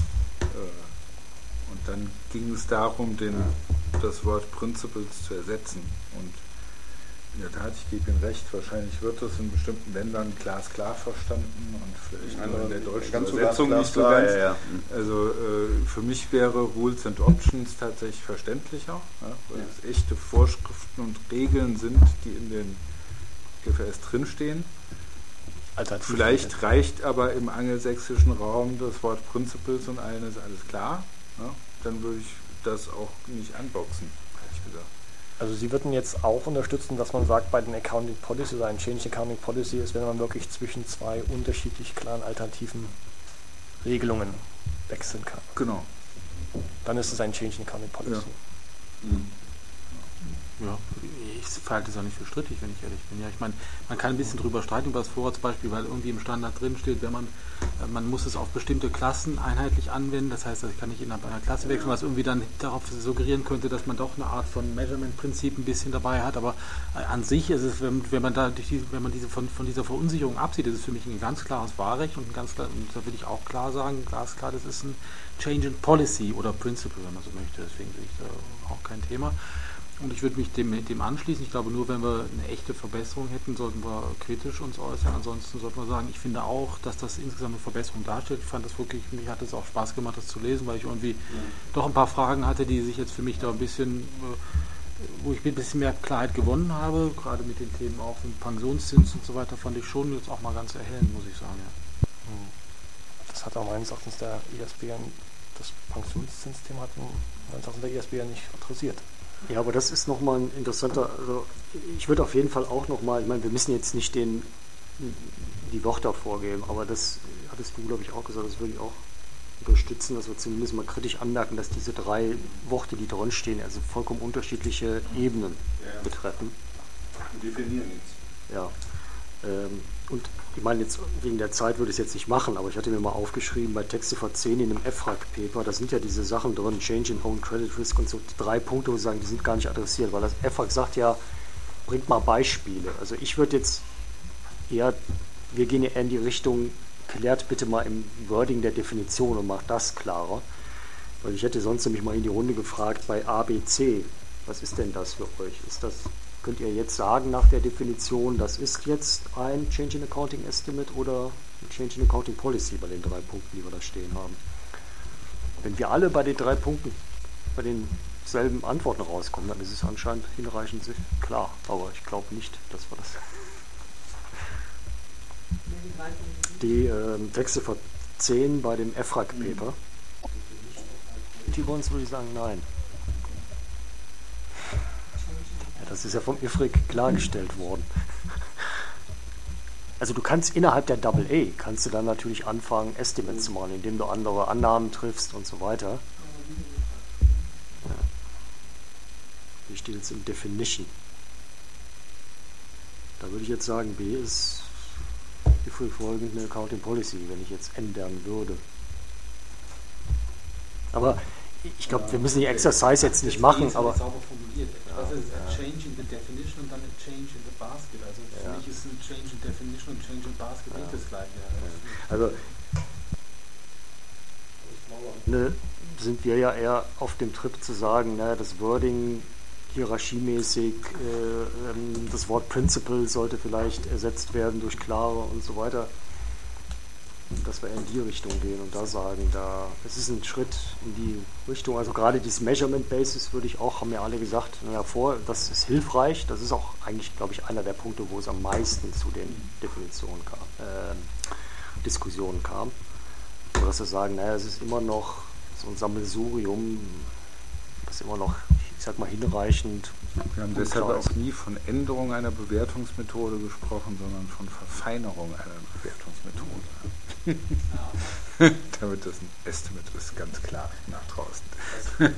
Und dann ging es darum, den, das Wort Principles zu ersetzen. Und in der Tat, ich gebe Ihnen recht, wahrscheinlich wird das in bestimmten Ländern glasklar verstanden und vielleicht in, in der deutschen ganz Übersetzung so nicht so ganz. Ja, ja. Also äh, für mich wäre Rules and Options tatsächlich verständlicher, ja, weil ja. es echte Vorschriften und Regeln sind, die in den G F S drinstehen. Vielleicht reicht aber im angelsächsischen Raum das Wort Principles und allen ist alles klar. Ja, dann würde ich das auch nicht unboxen, ehrlich gesagt. Also Sie würden jetzt auch unterstützen, dass man sagt, bei den Accounting Policy oder ein Change Accounting Policy ist, wenn man wirklich zwischen zwei unterschiedlich klaren alternativen Regelungen wechseln kann. Genau. Dann ist es ein Change Accounting Policy. Ja. Mhm. Ja, ich halte es auch nicht für strittig, wenn ich ehrlich bin. Ja, ich meine, man kann ein bisschen drüber streiten über das Vorratsbeispiel, weil irgendwie im Standard drin steht, wenn man, man muss es auf bestimmte Klassen einheitlich anwenden. Das heißt, ich kann nicht innerhalb einer Klasse wechseln, was irgendwie dann darauf suggerieren könnte, dass man doch eine Art von Measurement-Prinzip ein bisschen dabei hat. Aber an sich ist es, wenn, wenn man da durch die, wenn man diese von, von dieser Verunsicherung absieht, ist es für mich ein ganz klares Wahlrecht und ein ganz klar, und da will ich auch klar sagen, glasklar, das ist ein Change in Policy oder Principle, wenn man so möchte. Deswegen sehe ich da auch kein Thema. Und ich würde mich dem, dem anschließen. Ich glaube, nur wenn wir eine echte Verbesserung hätten, sollten wir kritisch uns äußern. Ansonsten sollten wir sagen, ich finde auch, dass das insgesamt eine Verbesserung darstellt. Ich fand das wirklich, mich hat es auch Spaß gemacht, das zu lesen, weil ich irgendwie ja. doch ein paar Fragen hatte, die sich jetzt für mich da ein bisschen, wo ich ein bisschen mehr Klarheit gewonnen habe. Gerade mit den Themen auch mit Pensionszins und so weiter, fand ich schon jetzt auch mal ganz erhellend, muss ich sagen. Ja. Das hat auch meines Erachtens der I S B, das Pensionszinsthema hat meines Erachtens der I S B ja nicht adressiert. Ja, aber das ist nochmal ein interessanter, also ich würde auf jeden Fall auch nochmal, ich meine, wir müssen jetzt nicht den, die Wörter vorgeben, aber das hattest du, glaube ich, auch gesagt, das würde ich auch unterstützen, dass wir zumindest mal kritisch anmerken, dass diese drei Worte, die drin stehen, also vollkommen unterschiedliche Ebenen ja. betreffen. Und definieren nichts. Ja. Ähm, und ich meine, jetzt wegen der Zeit würde ich es jetzt nicht machen, aber ich hatte mir mal aufgeschrieben, bei Textcipher zehn in einem F R A C-Paper, da sind ja diese Sachen drin, Change in Own Credit Risk und so, drei Punkte, wo sie sagen, die sind gar nicht adressiert, weil das F R A C sagt ja, bringt mal Beispiele. Also ich würde jetzt eher, wir gehen ja eher in die Richtung, klärt bitte mal im Wording der Definition und macht das klarer. Weil ich hätte sonst nämlich mal in die Runde gefragt, bei A B C, was ist denn das für euch? Ist das, könnt ihr jetzt sagen nach der Definition, das ist jetzt ein Change in Accounting Estimate oder ein Change in Accounting Policy bei den drei Punkten, die wir da stehen haben? Wenn wir alle bei den drei Punkten, bei denselben Antworten rauskommen, dann ist es anscheinend hinreichend klar. Aber ich glaube nicht, dass wir das... Die äh, Textcipher zehn bei dem F R A C-Paper. Die bei uns würde ich sagen, nein. Ja, das ist ja vom I F R I C klargestellt worden. Also du kannst innerhalb der Double A, kannst du dann natürlich anfangen, Estimates zu machen, indem du andere Annahmen triffst und so weiter. Ja. Hier steht jetzt im Definition. Da würde ich jetzt sagen, B ist die folgende Accounting Policy, wenn ich jetzt ändern würde. Aber ich glaube, wir müssen die Exercise jetzt nicht machen, aber... sauber formuliert. Was ist a change in the definition und dann a change in the basket? Also für Ja. mich ist ein change in definition und change in basket Ja. nicht das gleiche. Also ne, sind wir ja eher auf dem Trip zu sagen, naja, das Wording hierarchiemäßig, äh, ähm, das Wort Principle sollte vielleicht ersetzt werden durch klare und so weiter. Dass wir in die Richtung gehen und da sagen, da es ist ein Schritt in die Richtung, also gerade dieses Measurement Basis würde ich auch, haben ja alle gesagt, naja, vor, das ist hilfreich, das ist auch eigentlich, glaube ich, einer der Punkte, wo es am meisten zu den Definitionen kam, äh, Diskussionen kam. Aber dass wir sagen, naja, es ist immer noch so ein Sammelsurium, das immer noch, ich sag mal, hinreichend. Wir haben deshalb auch nie von Änderung einer Bewertungsmethode gesprochen, sondern von Verfeinerung einer Bewertungsmethode. Damit das ein Estimate ist, ganz klar nach draußen.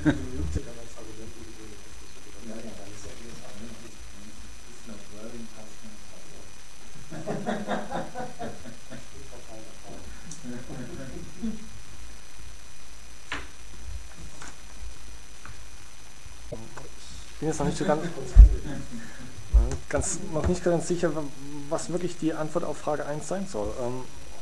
Ich bin jetzt noch nicht so ganz, ganz, noch nicht ganz sicher, was wirklich die Antwort auf Frage eins sein soll. Ähm,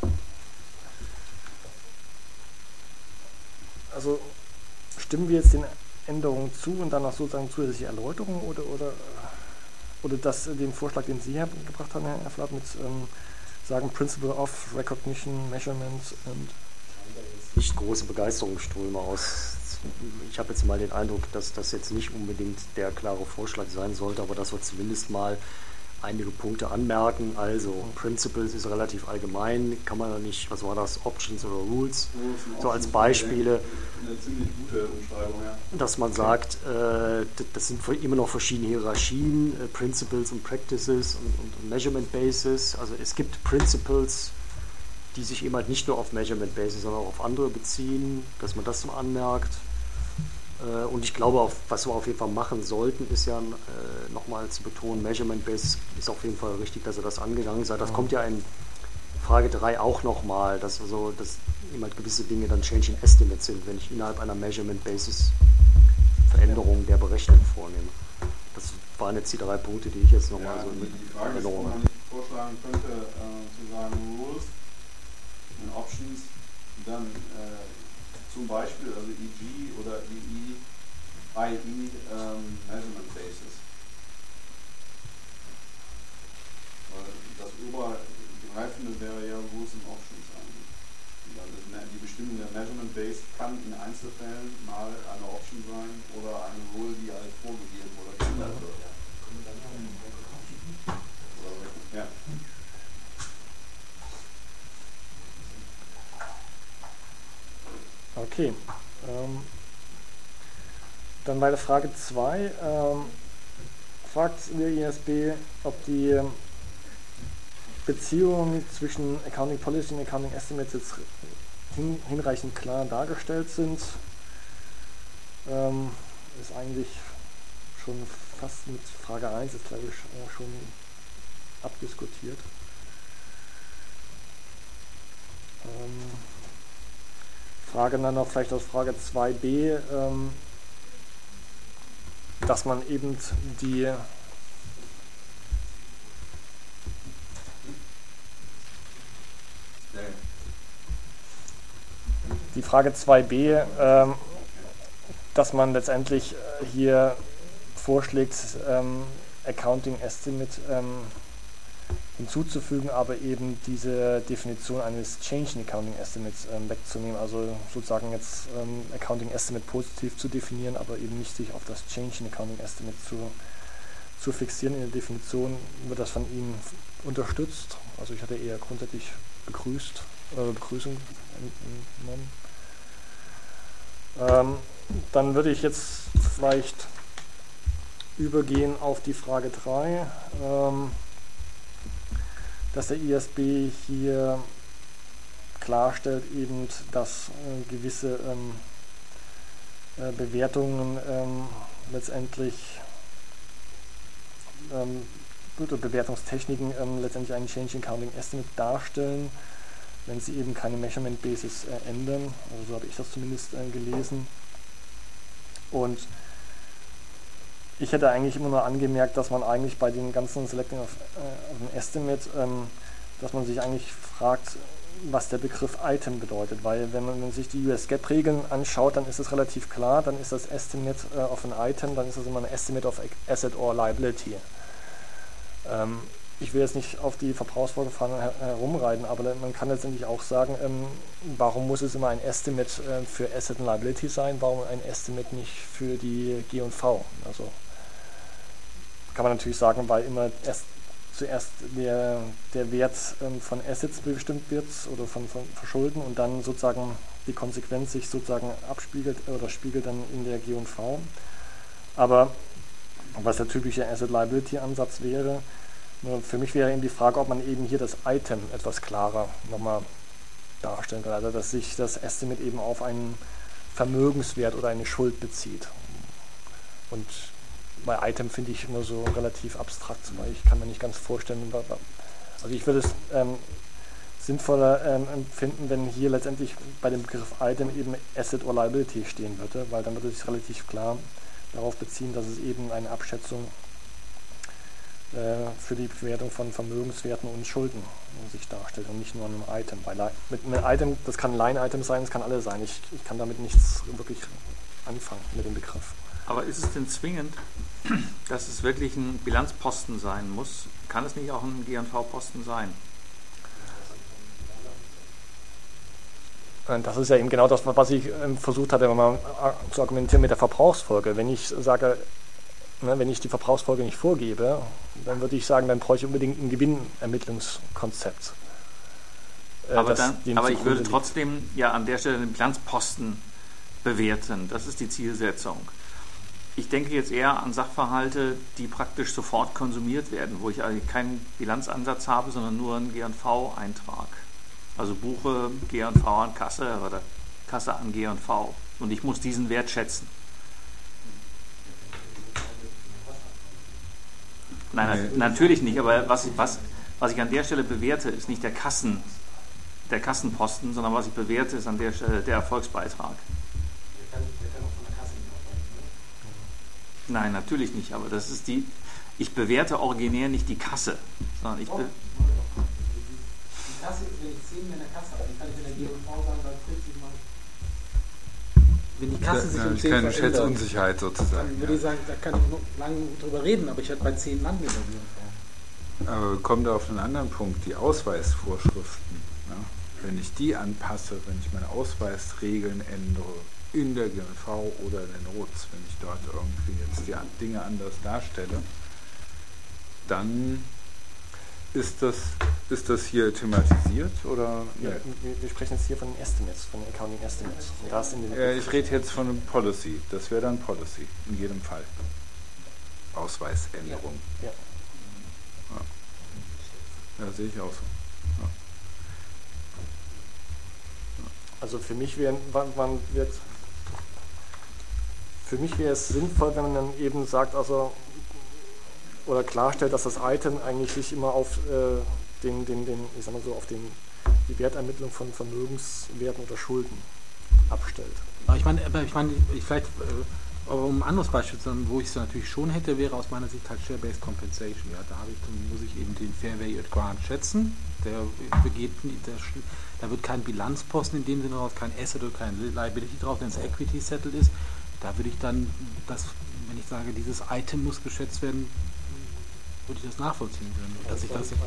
also stimmen wir jetzt den Änderungen zu und dann noch sozusagen zusätzliche Erläuterungen oder, oder, oder das, den Vorschlag, den Sie hergebracht haben, Herr Flatt, mit ähm, sagen Principle of Recognition, Measurement und nicht große Begeisterungsströme aus. Ich habe jetzt mal den Eindruck, dass das jetzt nicht unbedingt der klare Vorschlag sein sollte, aber dass wir zumindest mal einige Punkte anmerken. Also Principles ist relativ allgemein, kann man ja nicht, was war das, Options oder Rules, so als Beispiele, Eine ziemlich gute Umschreibung, ja. dass man sagt, äh, das sind immer noch verschiedene Hierarchien, äh, Principles und Practices und, und Measurement Bases. Also es gibt Principles, die sich eben halt nicht nur auf Measurement Basis, sondern auch auf andere beziehen, dass man das so anmerkt. Und ich glaube, auf, was wir auf jeden Fall machen sollten, ist ja äh, nochmal zu betonen, Measurement Basis ist auf jeden Fall richtig, dass ihr das angegangen seid. Das kommt ja in Frage drei auch nochmal, dass, also, dass eben halt gewisse Dinge dann Change in Estimate sind, wenn ich innerhalb einer Measurement Basis Veränderungen der Berechnung vornehme. Das waren jetzt die drei Punkte, die ich jetzt nochmal Ja, so die, mit die Frage ist, ob Erinnerung man habe. nicht vorschlagen könnte, äh, zu sagen Rules und Options, dann äh, zum Beispiel, also E G oder E E, I E, ähm, Measurement Basis. Weil das Obergreifende wäre ja Rules und Options eigentlich. Und dann das, die Bestimmung der Measurement Base kann in Einzelfällen mal eine Option sein oder eine Rule, die halt vorgegeben oder geändert wird. Ja. okay. Ähm, dann bei der Frage zwei ähm, fragt der I S B, ob die Beziehungen zwischen Accounting Policy und Accounting Estimates jetzt hin, hinreichend klar dargestellt sind. Ähm, ist eigentlich schon fast mit Frage eins, ist glaube ich schon abdiskutiert. Ähm, Frage dann noch vielleicht aus Frage zwei b, ähm, dass man eben die die Frage zwei b, ähm, dass man letztendlich hier vorschlägt, ähm, Accounting Estimate ähm, hinzuzufügen, aber eben diese Definition eines Change in Accounting Estimates ähm, wegzunehmen, also sozusagen jetzt ähm, Accounting Estimate positiv zu definieren, aber eben nicht sich auf das Change in Accounting Estimate zu, zu fixieren. In der Definition wird das von Ihnen unterstützt, also ich hatte eher grundsätzlich begrüßt, äh, Begrüßung entnommen. Ähm, dann würde ich jetzt vielleicht übergehen auf die Frage drei. Ähm, dass der I S B hier klarstellt, eben, dass äh, gewisse ähm, äh, Bewertungen ähm, letztendlich ähm, oder Bewertungstechniken ähm, letztendlich einen Change in Accounting Estimate darstellen, wenn sie eben keine Measurement Basis äh, ändern. Also so habe ich das zumindest äh, gelesen. Und ich hätte eigentlich immer nur angemerkt, dass man eigentlich bei den ganzen Selecting of, äh, of an Estimate, ähm, dass man sich eigentlich fragt, was der Begriff Item bedeutet, weil wenn man, wenn man sich die U S G A P-Regeln anschaut, dann ist es relativ klar, dann ist das Estimate äh, of an Item, dann ist das immer ein Estimate of Asset or Liability. Ähm, ich will jetzt nicht auf die Verbrauchsvorgefahren her herumreiten, aber man kann letztendlich auch sagen, ähm, warum muss es immer ein Estimate äh, für Asset und Liability sein, warum ein Estimate nicht für die G und V? Also kann man natürlich sagen, weil immer erst zuerst der, der Wert ähm, von Assets bestimmt wird oder von, von Verschulden und dann sozusagen die Konsequenz sich sozusagen abspiegelt oder spiegelt dann in der G und V. Aber was der typische Asset-Liability-Ansatz wäre, nur für mich wäre eben die Frage, ob man eben hier das Item etwas klarer nochmal darstellen kann, also dass sich das Estimate eben auf einen Vermögenswert oder eine Schuld bezieht. Und bei Item finde ich immer so relativ abstrakt, weil ich kann mir nicht ganz vorstellen, also ich würde es ähm, sinnvoller ähm, empfinden, wenn hier letztendlich bei dem Begriff Item eben Asset or Liability stehen würde, weil dann würde es sich relativ klar darauf beziehen, dass es eben eine Abschätzung äh, für die Bewertung von Vermögenswerten und Schulden sich darstellt und nicht nur einem Item. Weil mit einem Item, das kann ein Line-Item sein, das kann alles sein. Ich, ich kann damit nichts wirklich anfangen mit dem Begriff. Aber ist es denn zwingend, dass es wirklich ein Bilanzposten sein muss? Kann es nicht auch ein G und V-Posten sein? Das ist ja eben genau das, was ich versucht hatte, wenn man zu argumentieren mit der Verbrauchsfolge. Wenn ich sage, ne, wenn ich die Verbrauchsfolge nicht vorgebe, dann würde ich sagen, dann brauche ich unbedingt ein Gewinnermittlungskonzept. Aber, dann, aber ich würde trotzdem ja an der Stelle den Bilanzposten bewerten. Das ist die Zielsetzung. Ich denke jetzt eher an Sachverhalte, die praktisch sofort konsumiert werden, wo ich also keinen Bilanzansatz habe, sondern nur einen G und V-Eintrag. Also buche G und V an Kasse oder Kasse an G und V. Und ich muss diesen Wert schätzen. Nein, na, natürlich nicht, aber was ich, was, was ich an der Stelle bewerte, ist nicht der, Kassen, der Kassenposten, sondern was ich bewerte, ist an der Stelle der Erfolgsbeitrag. Nein, natürlich nicht, aber das ist die, ich bewerte originär nicht die Kasse, sondern ich... Be die Kasse, wenn ich zehn in der Kasse habe, dann kann ich in der G und V sagen, dann vierzig mal. Wenn die Kasse sich um zehn keine verändert, Schätzunsicherheit sozusagen. Dann würde ja. ich sagen, da kann ich noch lange drüber reden, aber ich hätte bei zehn Mann mit der G und V. Aber kommt auf einen anderen Punkt, die Ausweisvorschriften. Ja? Wenn ich die anpasse, wenn ich meine Ausweisregeln ändere, in der G und V oder in den R U Z, wenn ich dort irgendwie jetzt die Dinge anders darstelle, dann ist das, ist das hier thematisiert oder? Ja, wir, wir sprechen jetzt hier von den Estimates, von den Accounting Estimates. Und das in den ja, ich rede jetzt von einem Policy. Das wäre dann Policy in jedem Fall. Ausweisänderung. Ja. Ja, ja sehe ich auch so. Ja. Also für mich wäre, man wird, für mich wäre es sinnvoll, wenn man dann eben sagt, also oder klarstellt, dass das Item eigentlich sich immer auf äh, den, den, den, ich sag mal so, auf den die Wertermittlung von Vermögenswerten oder Schulden abstellt. Aber ich meine, aber ich meine, ich vielleicht, äh, um ein anderes Beispiel zu nennen, wo ich es natürlich schon hätte, wäre aus meiner Sicht halt Share-Based Compensation. Ja, da habe ich, dann muss ich eben den Fair Value at Grant schätzen. Der begeht, der, da wird kein Bilanzposten in dem Sinne draus, kein Asset oder kein Liability drauf, wenn es Equity settled ist. Da würde ich dann, das, wenn ich sage, dieses Item muss geschätzt werden, würde ich das nachvollziehen können. Dass ich das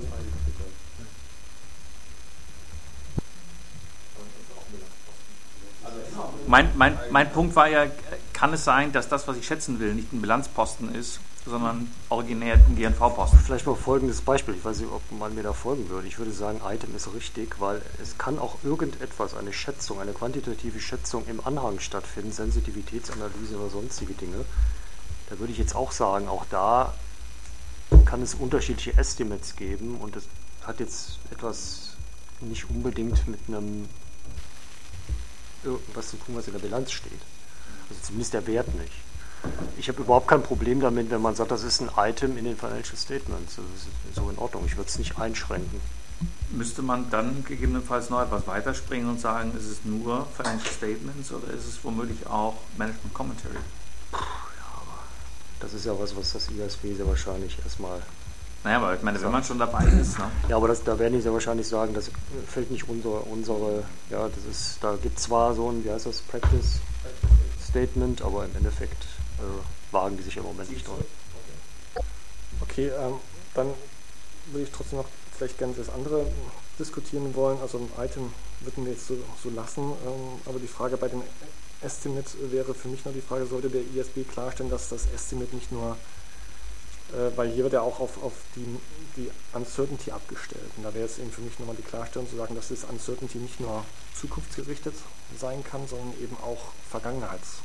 Mein, mein, mein Punkt war ja, kann es sein, dass das, was ich schätzen will, nicht ein Bilanzposten ist, sondern originär ein G N V-Posten? Vielleicht mal folgendes Beispiel, ich weiß nicht, ob man mir da folgen würde. Ich würde sagen, Item ist richtig, weil es kann auch irgendetwas, eine Schätzung, eine quantitative Schätzung im Anhang stattfinden, Sensitivitätsanalyse oder sonstige Dinge. Da würde ich jetzt auch sagen, auch da kann es unterschiedliche Estimates geben und das hat jetzt etwas nicht unbedingt mit einem irgendwas zu tun, was in der Bilanz steht. Also zumindest der Wert nicht. Ich habe überhaupt kein Problem damit, wenn man sagt, das ist ein Item in den Financial Statements. Das ist so in Ordnung. Ich würde es nicht einschränken. Müsste man dann gegebenenfalls noch etwas weiterspringen und sagen, ist es nur Financial Statements oder ist es womöglich auch Management Commentary? Puh, ja, aber das ist ja was, was das I S B sehr wahrscheinlich erstmal... Naja, aber ich meine, wenn man schon dabei ist, ne? Ja, aber das, da werden die sehr wahrscheinlich sagen, das fällt nicht unter unsere, ja, das ist, da gibt es zwar so ein, wie heißt das, Practice Statement, aber im Endeffekt äh, wagen die sich im Moment nicht dran. Okay, ähm, dann würde ich trotzdem noch vielleicht gerne das andere diskutieren wollen. Also ein Item würden wir jetzt so, so lassen, ähm, aber die Frage bei dem Estimate wäre für mich noch die Frage, sollte der I S B klarstellen, dass das Estimate nicht nur weil hier wird ja auch auf, auf die, die Uncertainty abgestellt. Und da wäre es eben für mich nochmal die Klarstellung zu sagen, dass das Uncertainty nicht nur zukunftsgerichtet sein kann, sondern eben auch vergangenheitsgerichtet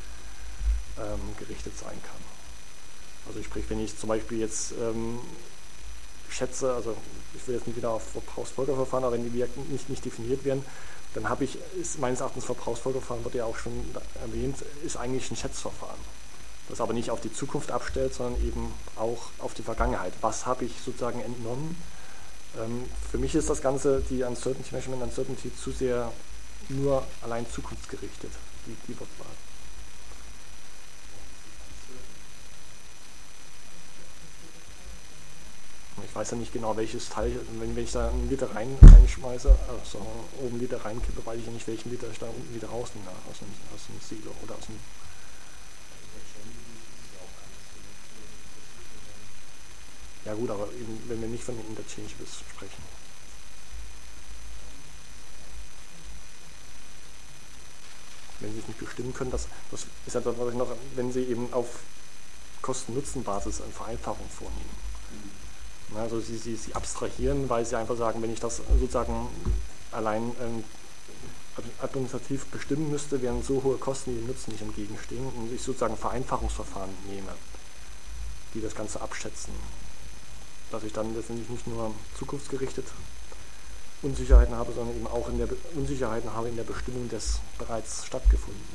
ähm, sein kann. Also sprich, wenn ich zum Beispiel jetzt ähm, schätze, also ich will jetzt nicht wieder auf Verbrauchsfolgeverfahren, aber wenn die nicht, nicht definiert werden, dann habe ich, ist meines Erachtens Verbrauchsfolgeverfahren, wird ja auch schon erwähnt, ist eigentlich ein Schätzverfahren. Das aber nicht auf die Zukunft abstellt, sondern eben auch auf die Vergangenheit. Was habe ich sozusagen entnommen? Ähm, für mich ist das Ganze, die Uncertainty Measurement Uncertainty, zu sehr nur allein zukunftsgerichtet, die, die Wortwahl. Ich weiß ja nicht genau, welches Teil, wenn, wenn ich da einen Liter rein, reinschmeiße, also oben Liter reinkippe, weiß ich ja nicht, welchen Liter ich da unten wieder rausnehme, aus dem, aus dem Silo oder aus dem... Ja gut, aber eben, wenn wir nicht von den Interchangeables sprechen. Wenn Sie es nicht bestimmen können, das, das ist ja das, was ich noch, wenn Sie eben auf Kosten-Nutzen-Basis eine Vereinfachung vornehmen. Mhm. Also Sie, Sie, Sie abstrahieren, weil Sie einfach sagen, wenn ich das sozusagen allein ähm, administrativ bestimmen müsste, wären so hohe Kosten, die dem Nutzen nicht entgegenstehen, und ich sozusagen Vereinfachungsverfahren nehme, die das Ganze abschätzen. Dass ich dann letztendlich nicht nur zukunftsgerichtet Unsicherheiten habe, sondern eben auch in der Be- Unsicherheiten habe in der Bestimmung des bereits stattgefundenen.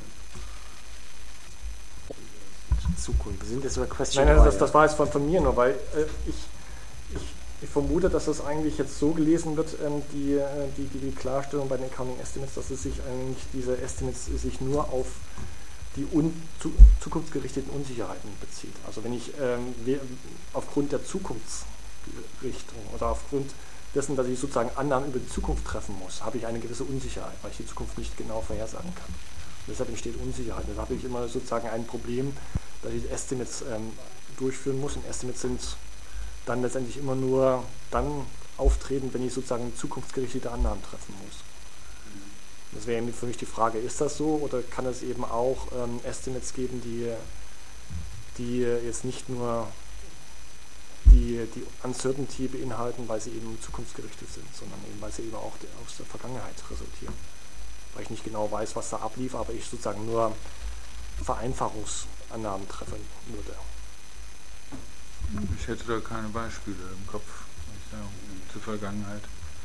Zukunft. Sind das über Question? Nein, nein, das, das war jetzt von, von mir nur, weil äh, ich, ich, ich vermute, dass das eigentlich jetzt so gelesen wird, ähm, die, die, die, die Klarstellung bei den Accounting Estimates, dass es sich eigentlich, diese Estimates sich nur auf die un, zu, zukunftsgerichteten Unsicherheiten bezieht. Also wenn ich ähm, we, aufgrund der Zukunfts Richtung oder aufgrund dessen, dass ich sozusagen Annahmen über die Zukunft treffen muss, habe ich eine gewisse Unsicherheit, weil ich die Zukunft nicht genau vorhersagen kann. Und deshalb entsteht Unsicherheit. Dann habe ich immer sozusagen ein Problem, dass ich Estimates ähm, durchführen muss, und Estimates sind dann letztendlich immer nur dann auftreten, wenn ich sozusagen zukunftsgerichtete Annahmen treffen muss. Das wäre für mich die Frage, ist das so, oder kann es eben auch ähm, Estimates geben, die, die jetzt nicht nur die, die Uncertainty beinhalten, weil sie eben zukunftsgerichtet sind, sondern eben, weil sie eben auch aus der Vergangenheit resultieren. Weil ich nicht genau weiß, was da ablief, aber ich sozusagen nur Vereinfachungsannahmen treffen würde. Ich hätte da keine Beispiele im Kopf, ich sage, zur Vergangenheit.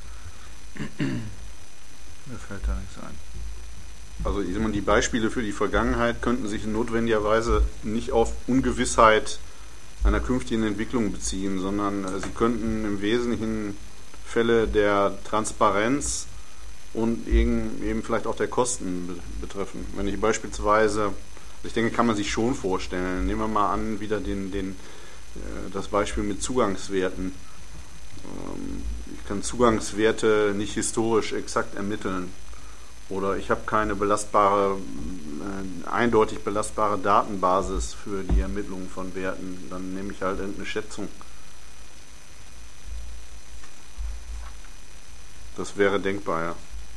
Mir fällt da nichts ein. Also ich meine, die Beispiele für die Vergangenheit könnten sich notwendigerweise nicht auf Ungewissheit einer künftigen Entwicklung beziehen, sondern sie könnten im Wesentlichen Fälle der Transparenz und eben, eben vielleicht auch der Kosten be- betreffen. Wenn ich beispielsweise, ich denke, kann man sich schon vorstellen, nehmen wir mal an, wieder den, den, äh, das Beispiel mit Zugangswerten. Ähm, ich kann Zugangswerte nicht historisch exakt ermitteln. Oder ich habe keine belastbare, äh, eindeutig belastbare Datenbasis für die Ermittlung von Werten. Dann nehme ich halt irgendeine Schätzung. Das wäre denkbar, ja.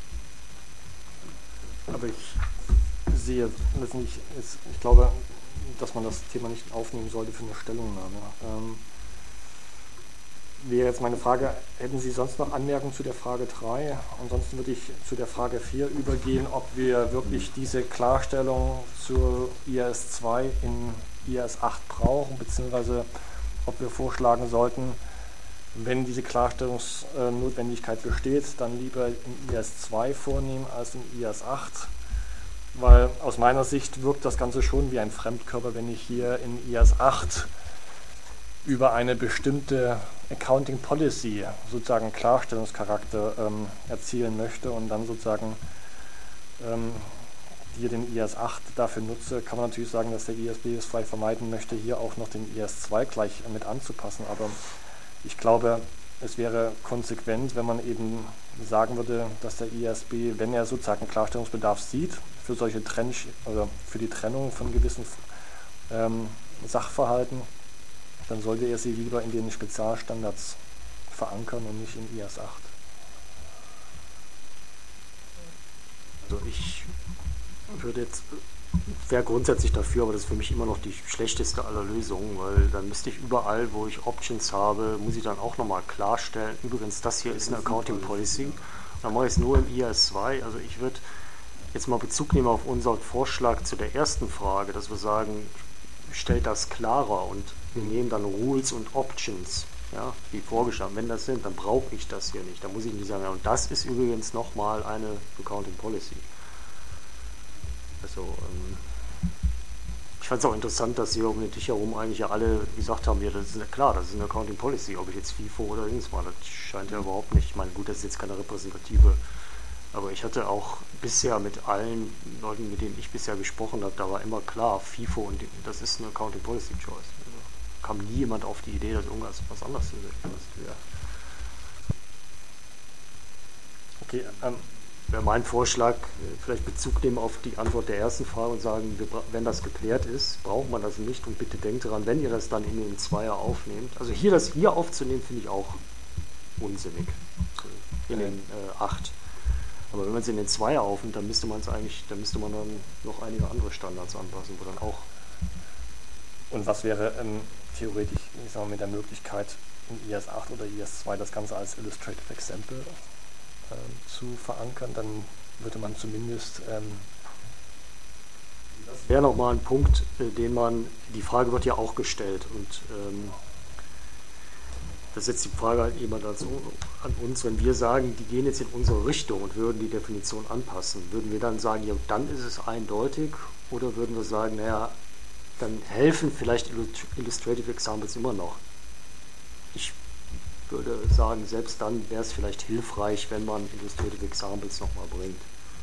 Aber ich sehe letztendlich, ist, ich glaube, dass man das Thema nicht aufnehmen sollte für eine Stellungnahme. Ähm, wäre jetzt meine Frage, hätten Sie sonst noch Anmerkungen zu der Frage drei? Ansonsten würde ich zu der Frage vier übergehen, ob wir wirklich diese Klarstellung zur I A S zwei in I A S acht brauchen, beziehungsweise ob wir vorschlagen sollten, wenn diese Klarstellungsnotwendigkeit besteht, dann lieber in I A S zwei vornehmen als in I A S acht, weil aus meiner Sicht wirkt das Ganze schon wie ein Fremdkörper, wenn ich hier in I A S acht über eine bestimmte Accounting Policy sozusagen Klarstellungscharakter ähm, erzielen möchte und dann sozusagen ähm, hier den I A S acht dafür nutze, kann man natürlich sagen, dass der I A S B es vielleicht vermeiden möchte, hier auch noch den I A S zwei gleich mit anzupassen, aber ich glaube, es wäre konsequent, wenn man eben sagen würde, dass der I A S B, wenn er sozusagen Klarstellungsbedarf sieht, für solche Trenn oder für die Trennung von gewissen ähm, Sachverhalten, dann sollte er sie lieber in den Spezialstandards verankern und nicht in I A S acht. Also ich würde jetzt, wäre grundsätzlich dafür, aber das ist für mich immer noch die schlechteste aller Lösungen, weil dann müsste ich überall, wo ich Options habe, muss ich dann auch nochmal klarstellen, übrigens, das hier ist eine Accounting Policy, dann mache ich es nur im I A S zwei, also ich würde jetzt mal Bezug nehmen auf unseren Vorschlag zu der ersten Frage, dass wir sagen, stellt das klarer und wir nehmen dann Rules und Options, ja, wie vorgeschlagen. Wenn das sind, dann brauche ich das hier nicht. Da muss ich nicht sagen, ja, und das ist übrigens nochmal eine Accounting Policy. Also, ähm, ich fand es auch interessant, dass hier um den Tisch herum eigentlich ja alle gesagt haben, ja, das ist ja klar, das ist eine Accounting Policy, ob ich jetzt FIFO oder irgendwas war, das scheint ja überhaupt nicht, ich meine, gut, das ist jetzt keine repräsentative, aber ich hatte auch bisher mit allen Leuten, mit denen ich bisher gesprochen habe, da war immer klar, FIFO und das ist eine Accounting Policy Choice. Also kam nie jemand auf die Idee, dass irgendwas was anderes zu wäre. Okay, ähm, wäre mein Vorschlag, vielleicht Bezug nehmen auf die Antwort der ersten Frage und sagen, wir, wenn das geklärt ist, braucht man das nicht und bitte denkt daran, wenn ihr das dann in den Zweier aufnehmt, also hier das hier aufzunehmen, finde ich auch unsinnig, in den äh, acht. Aber wenn man es in den Zweier aufnimmt, dann müsste man es eigentlich, dann müsste man dann noch einige andere Standards anpassen, wo dann auch. Und was wäre ähm, theoretisch, ich sag mal, mit der Möglichkeit in I A S acht oder I A S zwei das Ganze als Illustrative Example zu verankern, dann würde man zumindest... Ähm das wäre nochmal ein Punkt, den man, die Frage wird ja auch gestellt und ähm, das ist jetzt die Frage halt jemand also an uns, wenn wir sagen, die gehen jetzt in unsere Richtung und würden die Definition anpassen, würden wir dann sagen, ja, dann ist es eindeutig oder würden wir sagen, naja, dann helfen vielleicht Illustrative Examples immer noch. Ich würde sagen, selbst dann wäre es vielleicht hilfreich, wenn man Illustrative Examples nochmal bringt.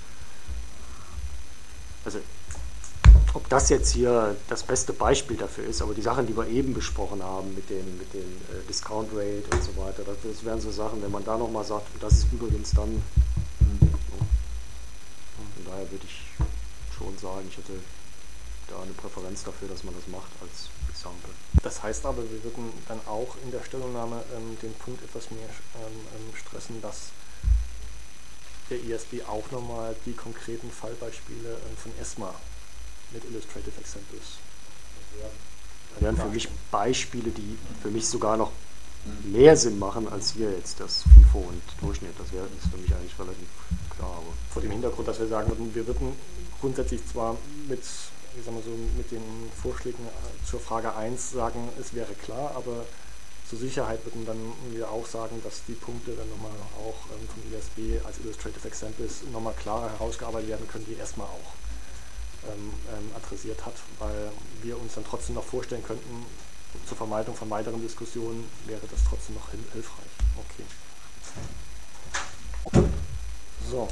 Also, ob das jetzt hier das beste Beispiel dafür ist, aber die Sachen, die wir eben besprochen haben mit den, mit den äh, Discount Rate und so weiter, das, das wären so Sachen, wenn man da nochmal sagt, und das ist übrigens dann, mhm. Von daher würde ich schon sagen, ich hätte da eine Präferenz dafür, dass man das macht als Example. Das heißt aber, wir würden dann auch in der Stellungnahme ähm, den Punkt etwas mehr ähm, stressen, dass der I A S B auch nochmal die konkreten Fallbeispiele ähm, von ESMA mit Illustrative Examples. Das wären für mich Beispiele, die für mich sogar noch mehr Sinn machen, als hier jetzt das FIFO und Durchschnitt. Das wäre ist für mich eigentlich relativ klar. Aber vor dem Hintergrund, dass wir sagen würden, wir würden grundsätzlich zwar mit ich sag mal so, mit den Vorschlägen zur Frage eins sagen, es wäre klar, aber zur Sicherheit würden dann wir auch sagen, dass die Punkte dann nochmal auch ähm, vom I A S B als Illustrative Examples nochmal klarer herausgearbeitet werden können, die erstmal auch ähm, ähm, adressiert hat, weil wir uns dann trotzdem noch vorstellen könnten, zur Vermeidung von weiteren Diskussionen wäre das trotzdem noch hilfreich. Okay. So.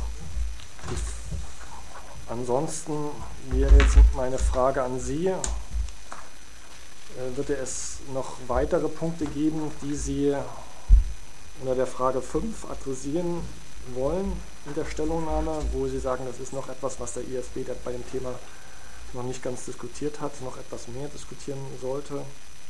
Ansonsten wäre jetzt meine Frage an Sie. Äh, Würde es noch weitere Punkte geben, die Sie unter der Frage fünf adressieren wollen in der Stellungnahme, wo Sie sagen, das ist noch etwas, was der I S B bei dem Thema noch nicht ganz diskutiert hat, noch etwas mehr diskutieren sollte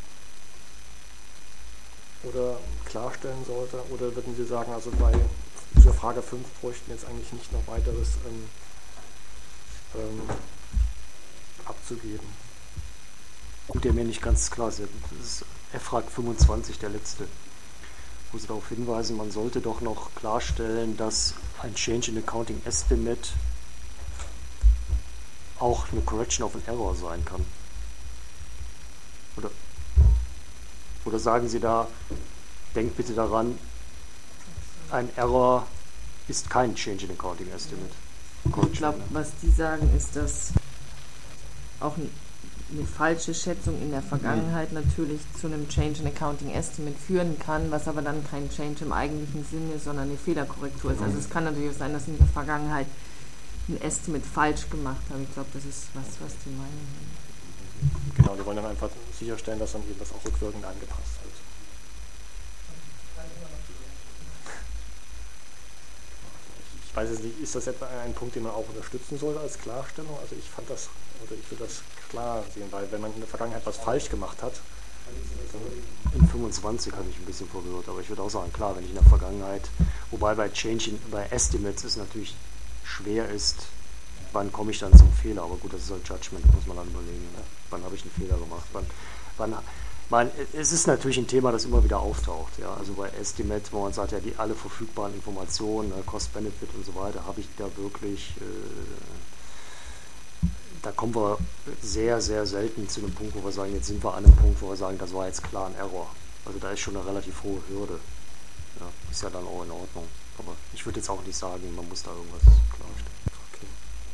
oder klarstellen sollte? Oder würden Sie sagen, also bei zur Frage fünf bräuchten jetzt eigentlich nicht noch weiteres ähm, ähm, abzugeben? Gut, der mir nicht ganz klar ist. ist er fragt fünfundzwanzig, der letzte. Wo Sie darauf hinweisen, man sollte doch noch klarstellen, dass ein Change in Accounting Estimate auch eine Correction of an Error sein kann. Oder, oder sagen Sie da, denkt bitte daran, ein Error ist kein Change in Accounting Estimate. Ich glaube, was die sagen, ist, dass auch eine falsche Schätzung in der Vergangenheit natürlich zu einem Change in Accounting Estimate führen kann, was aber dann kein Change im eigentlichen Sinne ist, sondern eine Fehlerkorrektur ist. Also es kann natürlich auch sein, dass in der Vergangenheit ein Estimate falsch gemacht haben. Ich glaube, das ist was, was die meinen. Genau, die wollen dann einfach sicherstellen, dass dann eben das auch rückwirkend angepasst wird. Ich weiß jetzt nicht, ist das etwa ein Punkt, den man auch unterstützen soll als Klarstellung? Also ich fand das, oder ich würde das klar sehen, weil wenn man in der Vergangenheit was falsch gemacht hat, in fünfundzwanzig hatte ich ein bisschen verwirrt, aber ich würde auch sagen, klar, wenn ich in der Vergangenheit, wobei bei Change in, bei Estimates es natürlich schwer ist, wann komme ich dann zum Fehler, aber gut, das ist halt Judgment, muss man dann überlegen, ne? Wann habe ich einen Fehler gemacht, wann, wann man, es ist natürlich ein Thema, das immer wieder auftaucht, ja, also bei Estimate, wo man sagt, ja, die alle verfügbaren Informationen, ne, Cost-Benefit und so weiter, habe ich da wirklich, äh, da kommen wir sehr, sehr selten zu einem Punkt, wo wir sagen, jetzt sind wir an einem Punkt, wo wir sagen, das war jetzt klar ein Error, also da ist schon eine relativ hohe Hürde, ja, ist ja dann auch in Ordnung, aber ich würde jetzt auch nicht sagen, man muss da irgendwas klarstellen. Okay.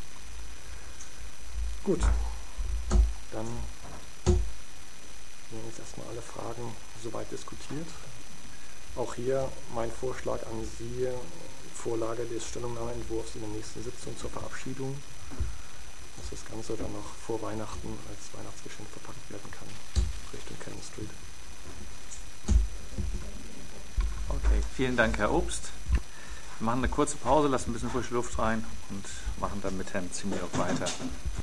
Gut, dann wir haben jetzt erstmal alle Fragen soweit diskutiert. Auch hier mein Vorschlag an Sie, Vorlage des Stellungnahmeentwurfs in der nächsten Sitzung zur Verabschiedung, dass das Ganze dann noch vor Weihnachten als Weihnachtsgeschenk verpackt werden kann, Richtung Cannon Street. Okay, vielen Dank, Herr Obst. Wir machen eine kurze Pause, lassen ein bisschen frische Luft rein und machen dann mit Herrn Ziemiok weiter.